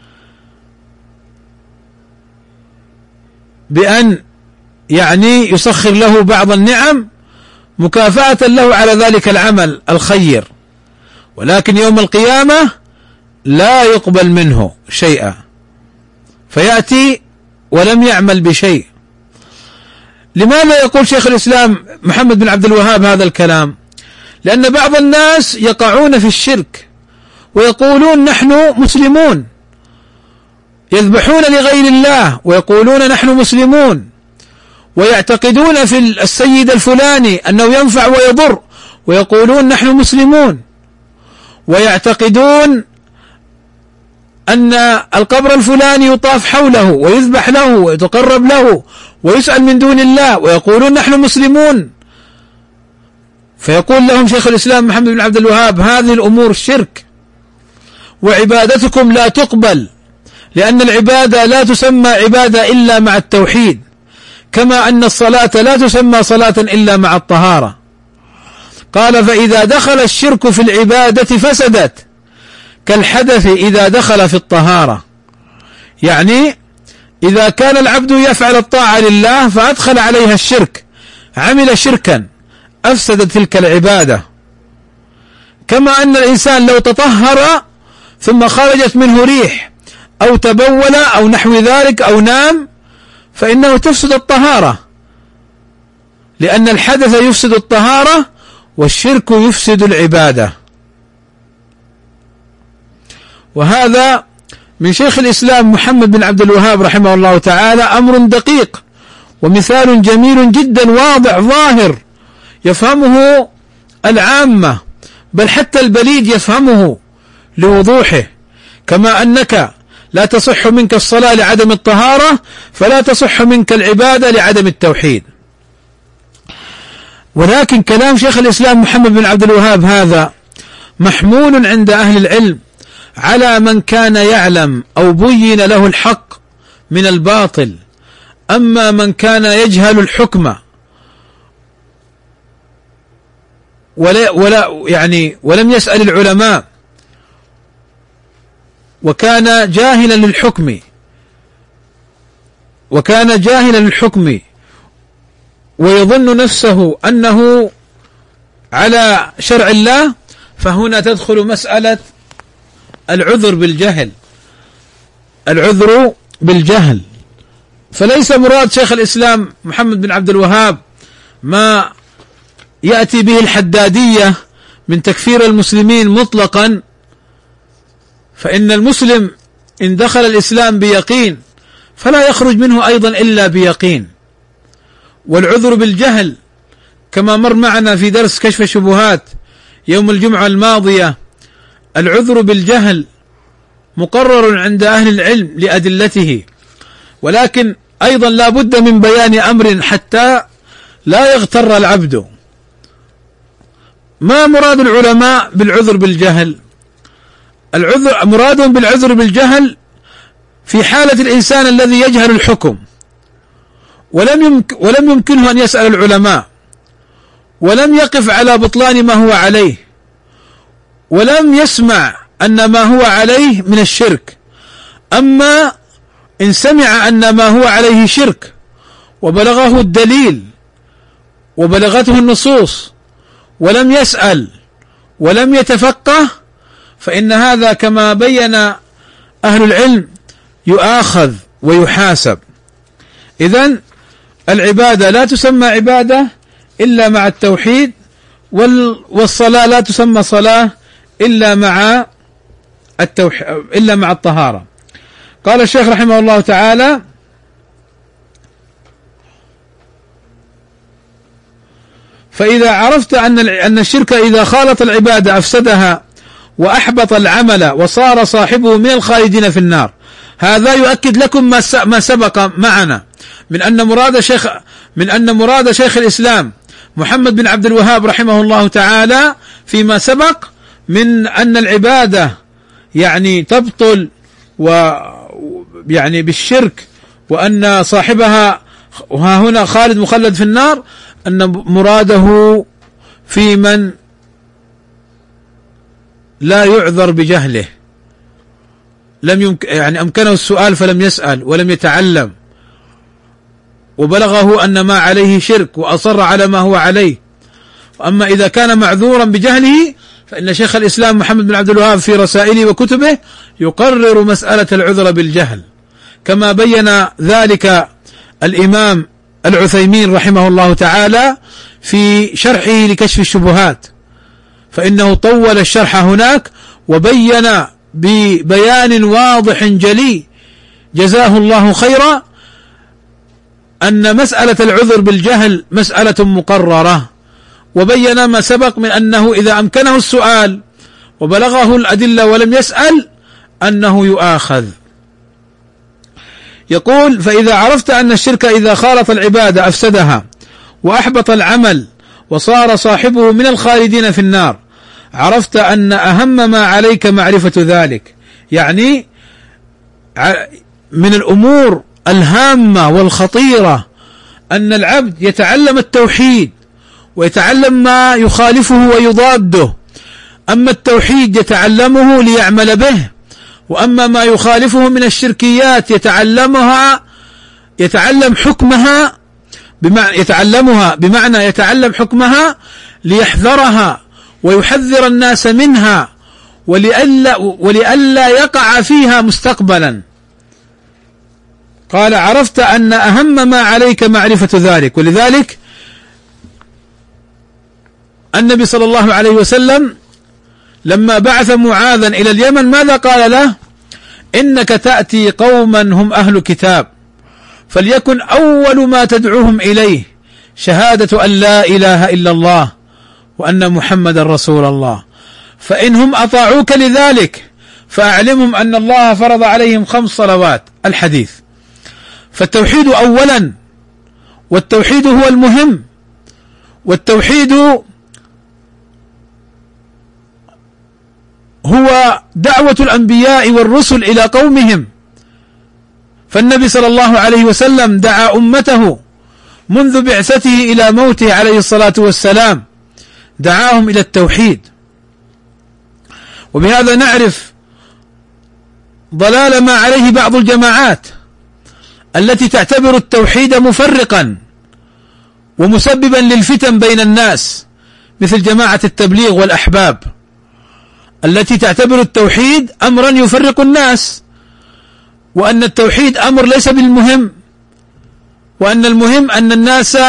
بأن يعني يسخر له بعض النعم مكافأة له على ذلك العمل الخير، ولكن يوم القيامة لا يقبل منه شيئا، فيأتي ولم يعمل بشيء. لماذا يقول شيخ الإسلام محمد بن عبد الوهاب هذا الكلام؟ لأن بعض الناس يقعون في الشرك ويقولون: نحن مسلمون، يذبحون لغير الله ويقولون: نحن مسلمون، ويعتقدون في السيد الفلاني أنه ينفع ويضر ويقولون: نحن مسلمون، ويعتقدون أن القبر الفلاني يطاف حوله ويذبح له ويتقرب له ويسأل من دون الله ويقولون: نحن مسلمون. فيقول لهم شيخ الإسلام محمد بن عبد الوهاب: هذه الأمور شرك، وعبادتكم لا تقبل، لأن العبادة لا تسمى عبادة إلا مع التوحيد، كما أن الصلاة لا تسمى صلاة إلا مع الطهارة. قال: فإذا دخل الشرك في العبادة فسدت، كالحدث إذا دخل في الطهارة. يعني إذا كان العبد يفعل الطاعة لله فأدخل عليها الشرك، عمل شركا، أفسد تلك العبادة. كما أن الإنسان لو تطهر ثم خرجت منه ريح أو تبول أو نحو ذلك أو نام فإنه تفسد الطهارة، لأن الحدث يفسد الطهارة والشرك يفسد العبادة. وهذا من شيخ الإسلام محمد بن عبد الوهاب رحمه الله تعالى أمر دقيق ومثال جميل جدا واضح ظاهر يفهمه العامة، بل حتى البليد يفهمه لوضوحه. كما أنك لا تصح منك الصلاة لعدم الطهارة، فلا تصح منك العبادة لعدم التوحيد. ولكن كلام شيخ الإسلام محمد بن عبد الوهاب هذا محمول عند أهل العلم على من كان يعلم أو بين له الحق من الباطل. أما من كان يجهل الحكم ولا, ولا يعني ولم يسأل العلماء وكان جاهلا للحكم وكان جاهلا للحكم ويظن نفسه أنه على شرع الله، فهنا تدخل مسألة العذر بالجهل العذر بالجهل فليس مراد شيخ الإسلام محمد بن عبد الوهاب ما يأتي به الحدادية من تكفير المسلمين مطلقا، فإن المسلم إن دخل الإسلام بيقين فلا يخرج منه أيضا إلا بيقين. والعذر بالجهل كما مر معنا في درس كشف الشبهات يوم الجمعة الماضية، العذر بالجهل مقرر عند أهل العلم لأدلته، ولكن أيضا لا بد من بيان أمر حتى لا يغتر العبد. ما مراد العلماء بالعذر بالجهل؟ العذر مرادهم بالعذر بالجهل في حالة الإنسان الذي يجهل الحكم ولم يمكن ولم يمكنه أن يسأل العلماء، ولم يقف على بطلان ما هو عليه، ولم يسمع أن ما هو عليه من الشرك. أما إن سمع أن ما هو عليه شرك وبلغه الدليل وبلغته النصوص ولم يسأل ولم يتفقه، فإن هذا كما بين أهل العلم يؤاخذ ويحاسب. إذن العبادة لا تسمى عبادة إلا مع التوحيد، والصلاة لا تسمى صلاة إلا مع التوحيد إلا مع الطهارة. قال الشيخ رحمه الله تعالى: فإذا عرفت أن أن الشرك إذا خالط العبادة أفسدها وأحبط العمل وصار صاحبه من الخالدين في النار. هذا يؤكد لكم ما سبق معنا من أن مراد شيخ من أن مراد شيخ الإسلام محمد بن عبد الوهاب رحمه الله تعالى فيما سبق من أن العبادة يعني تبطل ويعني بالشرك وأن صاحبها وها هنا خالد مخلد في النار، أن مراده في من لا يعذر بجهله، لم يمكن يعني أمكنه السؤال فلم يسأل ولم يتعلم، وبلغه أن ما عليه شرك وأصر على ما هو عليه. أما إذا كان معذورا بجهله فإن شيخ الإسلام محمد بن عبد الوهاب في رسائله وكتبه يقرر مسألة العذر بالجهل، كما بين ذلك الإمام العثيمين رحمه الله تعالى في شرحه لكشف الشبهات، فإنه طول الشرح هناك وبين ببيان واضح جلي جزاه الله خيرا أن مسألة العذر بالجهل مسألة مقررة، وبين ما سبق من أنه إذا أمكنه السؤال وبلغه الأدلة ولم يسأل أنه يؤاخذ. يقول: فإذا عرفت أن الشرك إذا خالط العبادة أفسدها وأحبط العمل وصار صاحبه من الخالدين في النار، عرفت أن أهم ما عليك معرفة ذلك. يعني من الأمور الهامة والخطيرة أن العبد يتعلم التوحيد ويتعلم ما يخالفه ويضاده. أما التوحيد يتعلمه ليعمل به، وأما ما يخالفه من الشركيات يتعلمها يتعلم حكمها بمعنى يتعلمها بمعنى يتعلم حكمها ليحذرها ويحذر الناس منها ولئلا ولئلا يقع فيها مستقبلا. قال: عرفت أن أهم ما عليك معرفة ذلك. ولذلك النبي صلى الله عليه وسلم لما بعث معاذا إلى اليمن ماذا قال له؟ إنك تأتي قوما هم أهل كتاب، فليكن أول ما تدعوهم إليه شهادة أن لا إله إلا الله وأن محمد رسول الله، فإنهم أطاعوك لذلك فأعلمهم أن الله فرض عليهم خمس صلوات. الحديث. فالتوحيد أولا، والتوحيد هو المهم، والتوحيد هو دعوة الأنبياء والرسل إلى قومهم، فالنبي صلى الله عليه وسلم دعا أمته منذ بعثته إلى موته عليه الصلاة والسلام، دعاهم إلى التوحيد. وبهذا نعرف ضلال ما عليه بعض الجماعات التي تعتبر التوحيد مفرقا ومسببا للفتن بين الناس، مثل جماعة التبليغ والأحباب التي تعتبر التوحيد أمرا يفرق الناس، وأن التوحيد أمر ليس بالمهم، وأن المهم أن الناس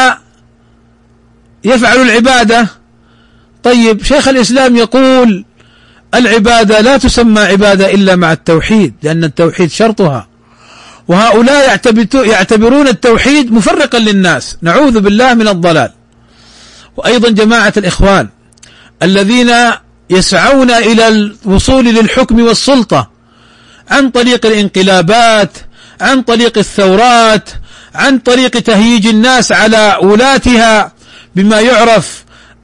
يفعلوا العبادة. طيب شيخ الإسلام يقول العبادة لا تسمى عبادة إلا مع التوحيد، لأن التوحيد شرطها، وهؤلاء يعتبرون التوحيد مفرقا للناس، نعوذ بالله من الضلال. وأيضا جماعة الإخوان الذين يسعون إلى الوصول للحكم والسلطة عن طريق الانقلابات، عن طريق الثورات، عن طريق تهييج الناس على ولاتها بما يعرف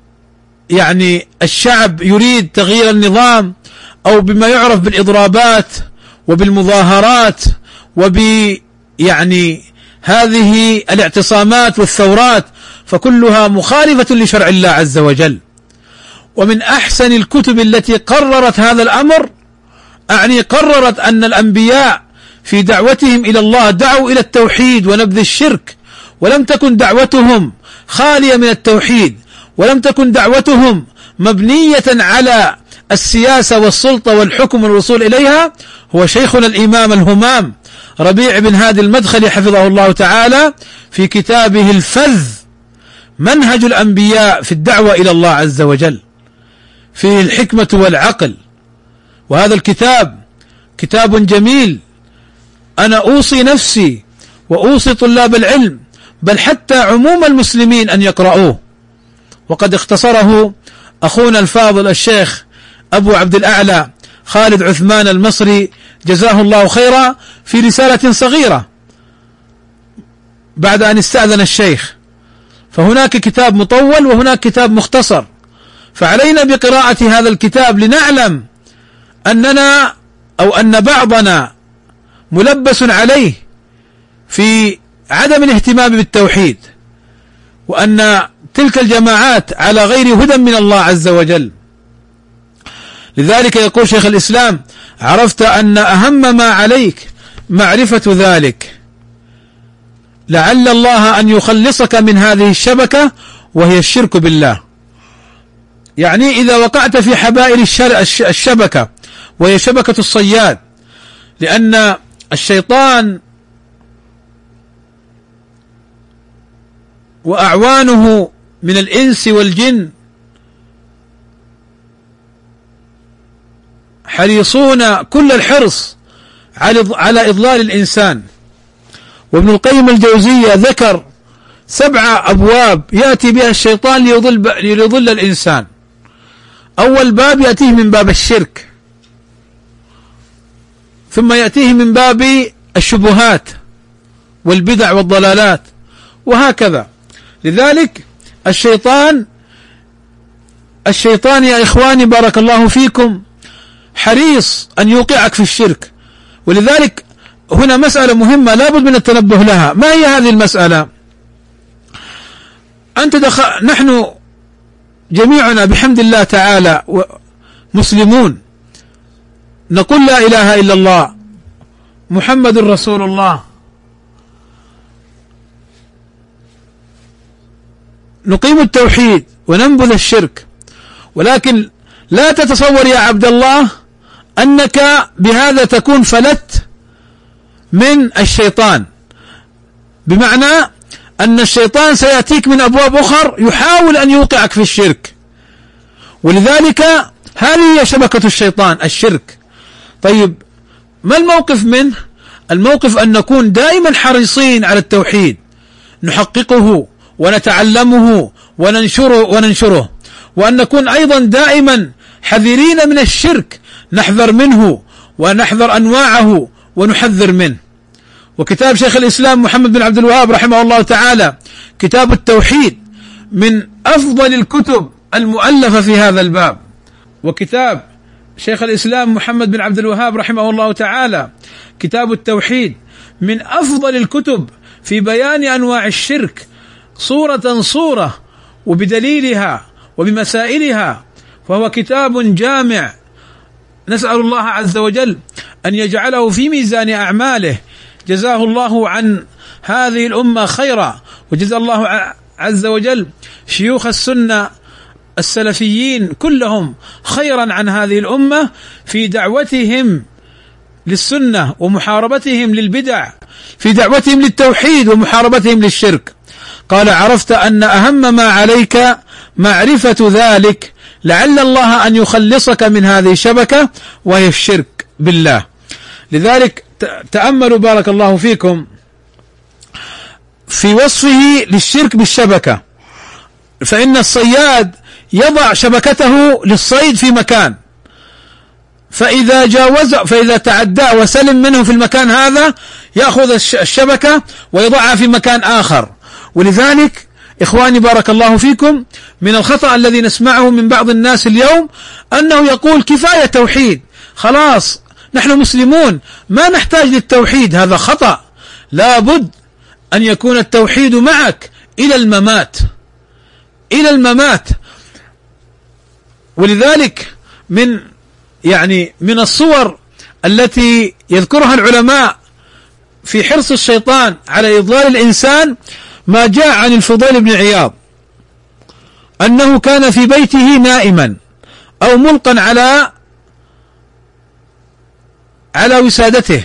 يعني الشعب يريد تغيير النظام، أو بما يعرف بالإضرابات وبالمظاهرات وب يعني هذه الاعتصامات والثورات، فكلها مخالفة لشرع الله عز وجل. ومن أحسن الكتب التي قررت هذا الأمر، أعني قررت أن الأنبياء في دعوتهم إلى الله دعوا إلى التوحيد ونبذ الشرك، ولم تكن دعوتهم خالية من التوحيد، ولم تكن دعوتهم مبنية على السياسة والسلطة والحكم والوصول إليها. هو شيخنا الإمام الهمام ربيع بن هادي المدخلي حفظه الله تعالى في كتابه الفذ منهج الأنبياء في الدعوة إلى الله عز وجل، فيه الحكمة والعقل. وهذا الكتاب كتاب جميل، أنا أوصي نفسي وأوصي طلاب العلم بل حتى عموم المسلمين أن يقرأوه. وقد اختصره أخونا الفاضل الشيخ أبو عبد الأعلى خالد عثمان المصري جزاه الله خيرا في رسالة صغيرة بعد أن استأذن الشيخ. فهناك كتاب مطول وهناك كتاب مختصر، فعلينا بقراءة هذا الكتاب لنعلم أننا أو أن بعضنا ملبس عليه في عدم الاهتمام بالتوحيد، وأن تلك الجماعات على غير هدى من الله عز وجل. لذلك يقول شيخ الإسلام: عرفت أن أهم ما عليك معرفة ذلك، لعل الله أن يخلصك من هذه الشبكة وهي الشرك بالله. يعني إذا وقعت في حبائل الشبكة وهي شبكة الصياد، لأن الشيطان وأعوانه من الإنس والجن حريصون كل الحرص على إضلال الإنسان. وابن القيم الجوزية ذكر سبع أبواب يأتي بها الشيطان ليضل, ليضل الإنسان. أول باب يأتيه من باب الشرك، ثم يأتيه من باب الشبهات والبدع والضلالات، وهكذا. لذلك الشيطان الشيطان يا إخواني بارك الله فيكم حريص أن يوقعك في الشرك. ولذلك هنا مسألة مهمة لابد من التنبه لها. ما هي هذه المسألة؟ أنت دخل نحن جميعنا بحمد الله تعالى مسلمون، نقول لا إله إلا الله محمد رسول الله، نقيم التوحيد وننبذ الشرك. ولكن لا تتصور يا عبد الله أنك بهذا تكون فلت من الشيطان، بمعنى أن الشيطان سيأتيك من أبواب أخر يحاول أن يوقعك في الشرك. ولذلك هذه هي شبكة الشيطان، الشرك. طيب ما الموقف منه؟ الموقف أن نكون دائما حريصين على التوحيد، نحققه ونتعلمه وننشره وننشره وأن نكون أيضا دائما حذرين من الشرك، نحذر منه ونحذر أنواعه ونحذر منه. وكتاب شيخ الإسلام محمد بن عبد الوهاب رحمه الله تعالى كتاب التوحيد من أفضل الكتب المؤلفة في هذا الباب. وكتاب شيخ الإسلام محمد بن عبد الوهاب رحمه الله تعالى كتاب التوحيد من أفضل الكتب في بيان أنواع الشرك صورة صورة وبدليلها وبمسائلها، فهو كتاب جامع. نسأل الله عز وجل أن يجعله في ميزان أعماله. جزاه الله عن هذه الأمة خيرا، وجزا الله عز وجل شيوخ السنة السلفيين كلهم خيرا عن هذه الأمة في دعوتهم للسنة ومحاربتهم للبدع، في دعوتهم للتوحيد ومحاربتهم للشرك. قال: عرفت أن أهم ما عليك معرفة ذلك لعل الله أن يخلصك من هذه الشبكة وهي الشرك بالله. لذلك تأملوا بارك الله فيكم في وصفه للشرك بالشبكة، فإن الصياد يضع شبكته للصيد في مكان، فإذا جاوز فإذا تعدى وسلم منه في المكان هذا يأخذ الشبكة ويضعها في مكان آخر. ولذلك إخواني بارك الله فيكم من الخطأ الذي نسمعه من بعض الناس اليوم أنه يقول: كفاية توحيد، خلاص نحن مسلمون ما نحتاج للتوحيد. هذا خطأ. لا بد أن يكون التوحيد معك إلى الممات، إلى الممات. ولذلك من يعني من الصور التي يذكرها العلماء في حرص الشيطان على إضلال الإنسان ما جاء عن الفضيل بن عياض أنه كان في بيته نائما أو ملقا على على وسادته،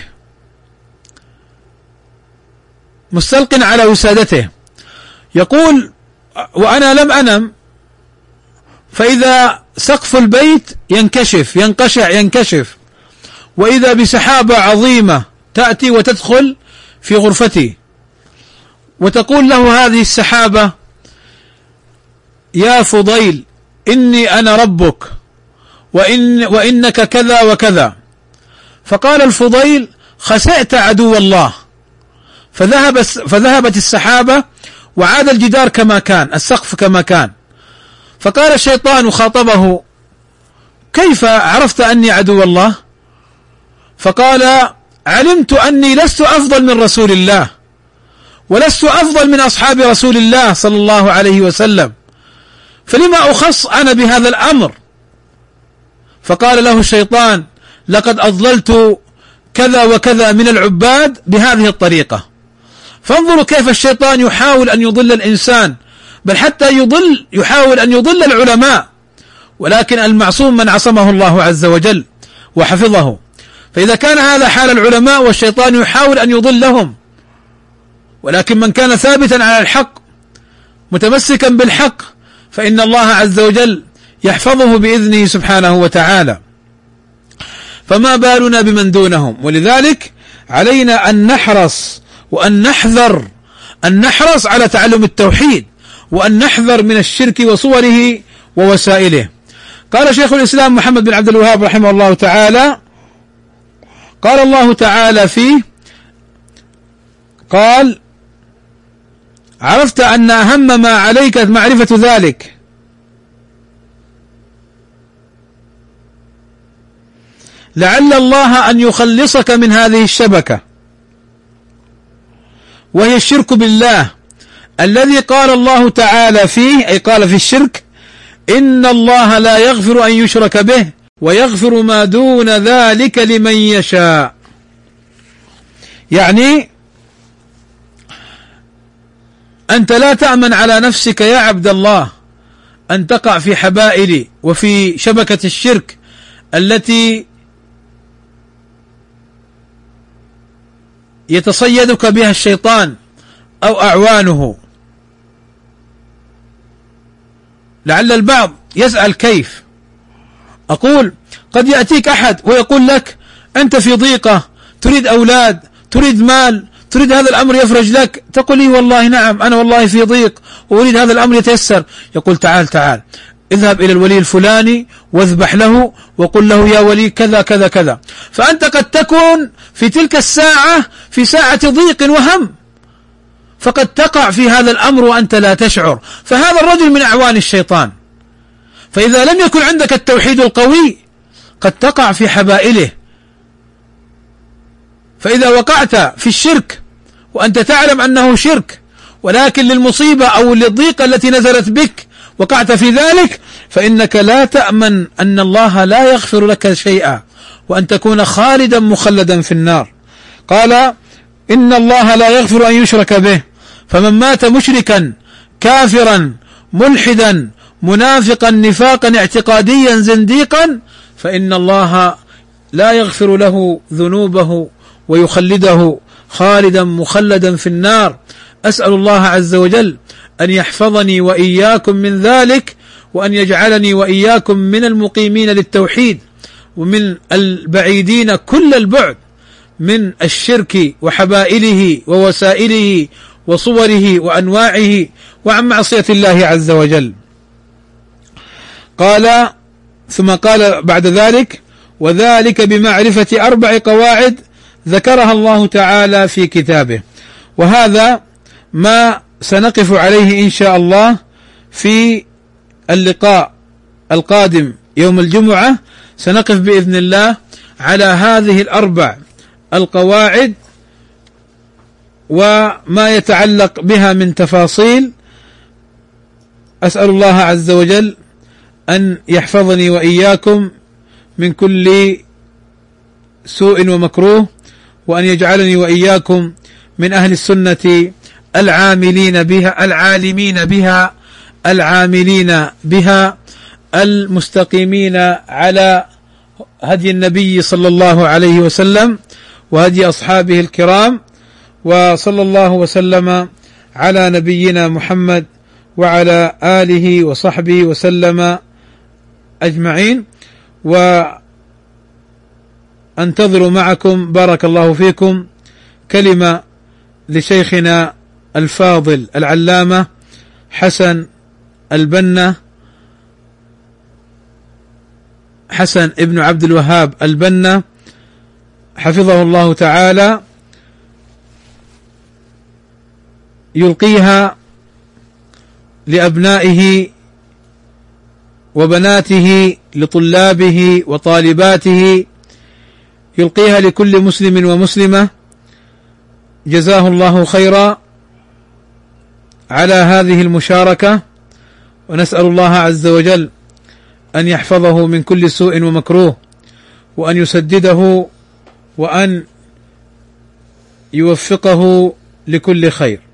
مستلق على وسادته، يقول: وأنا لم أنم، فإذا سقف البيت ينكشف ينقشع ينكشف، وإذا بسحابة عظيمة تأتي وتدخل في غرفتي، وتقول له هذه السحابة: يا فضيل إني أنا ربك وإن وإنك كذا وكذا. فقال الفضيل: خسئت عدو الله. فذهب فذهبت السحابة وعاد الجدار كما كان، السقف كما كان. فقال الشيطان خاطبه: كيف عرفت أني عدو الله؟ فقال: علمت أني لست أفضل من رسول الله، ولست أفضل من أصحاب رسول الله صلى الله عليه وسلم، فلما أخص أنا بهذا الأمر؟ فقال له الشيطان: لقد أضللت كذا وكذا من العباد بهذه الطريقة. فانظروا كيف الشيطان يحاول أن يضل الإنسان، بل حتى يضل يحاول أن يضل العلماء، ولكن المعصوم من عصمه الله عز وجل وحفظه. فإذا كان هذا حال العلماء والشيطان يحاول أن يضلهم، ولكن من كان ثابتا على الحق متمسكا بالحق فإن الله عز وجل يحفظه بإذنه سبحانه وتعالى. فما بالنا بمن دونهم؟ ولذلك علينا أن نحرص وأن نحذر أن نحرص على تعلم التوحيد، وأن نحذر من الشرك وصوره ووسائله. قال شيخ الإسلام محمد بن عبد الوهاب رحمه الله تعالى: قال الله تعالى فيه، قال: عرفت أن أهم ما عليك معرفة ذلك لعل الله أن يخلصك من هذه الشبكة وهي الشرك بالله، الذي قال الله تعالى فيه، أي قال في الشرك: إن الله لا يغفر أن يشرك به ويغفر ما دون ذلك لمن يشاء. يعني أنت لا تأمن على نفسك يا عبد الله أن تقع في حبائل وفي شبكة الشرك التي يتصيدك بها الشيطان أو أعوانه. لعل البعض يسأل: كيف؟ أقول: قد يأتيك أحد ويقول لك: أنت في ضيقة، تريد أولاد، تريد مال، تريد هذا الأمر يفرج لك. تقول لي: والله نعم، أنا والله في ضيق وأريد هذا الأمر يتيسر. يقول: تعال تعال اذهب إلى الولي الفلاني واذبح له وقل له: يا ولي كذا كذا كذا. فأنت قد تكون في تلك الساعة في ساعة ضيق وهم، فقد تقع في هذا الأمر وأنت لا تشعر، فهذا الرجل من أعوان الشيطان. فإذا لم يكن عندك التوحيد القوي قد تقع في حبائله. فإذا وقعت في الشرك وأنت تعلم أنه شرك، ولكن للمصيبة أو للضيقة التي نزلت بك وقعت في ذلك، فإنك لا تأمن أن الله لا يغفر لك شيئا وأن تكون خالدا مخلدا في النار. قال إن الله لا يغفر أن يشرك به، فمن مات مشركا كافرا ملحدا منافقا نفاقا اعتقاديا زنديقا فإن الله لا يغفر له ذنوبه ويخلده خالدا مخلدا في النار. أسأل الله عز وجل أن يحفظني وإياكم من ذلك، وأن يجعلني وإياكم من المقيمين للتوحيد ومن البعيدين كل البعد من الشرك وحبائله ووسائله وصوره وأنواعه وعن معصية الله عز وجل. قال ثم قال بعد ذلك: وذلك بمعرفة أربع قواعد ذكرها الله تعالى في كتابه. وهذا ما سنقف عليه إن شاء الله في اللقاء القادم يوم الجمعة. سنقف بإذن الله على هذه الأربع القواعد وما يتعلق بها من تفاصيل. أسأل الله عز وجل أن يحفظني وإياكم من كل سوء ومكروه، وأن يجعلني وإياكم من أهل السنة العاملين بها العالمين بها العاملين بها المستقيمين على هدي النبي صلى الله عليه وسلم وهدي أصحابه الكرام. وصلى الله وسلم على نبينا محمد وعلى آله وصحبه وسلم أجمعين. وأنتظر معكم بارك الله فيكم كلمة لشيخنا الفاضل العلامة حسن البنا حسن ابن عبد الوهاب البنا حفظه الله تعالى، يلقيها لأبنائه وبناته لطلابه وطالباته، يلقيها لكل مسلم ومسلمة، جزاه الله خيرا على هذه المشاركة. ونسأل الله عز وجل أن يحفظه من كل سوء ومكروه، وأن يسدده، وأن يوفقه لكل خير.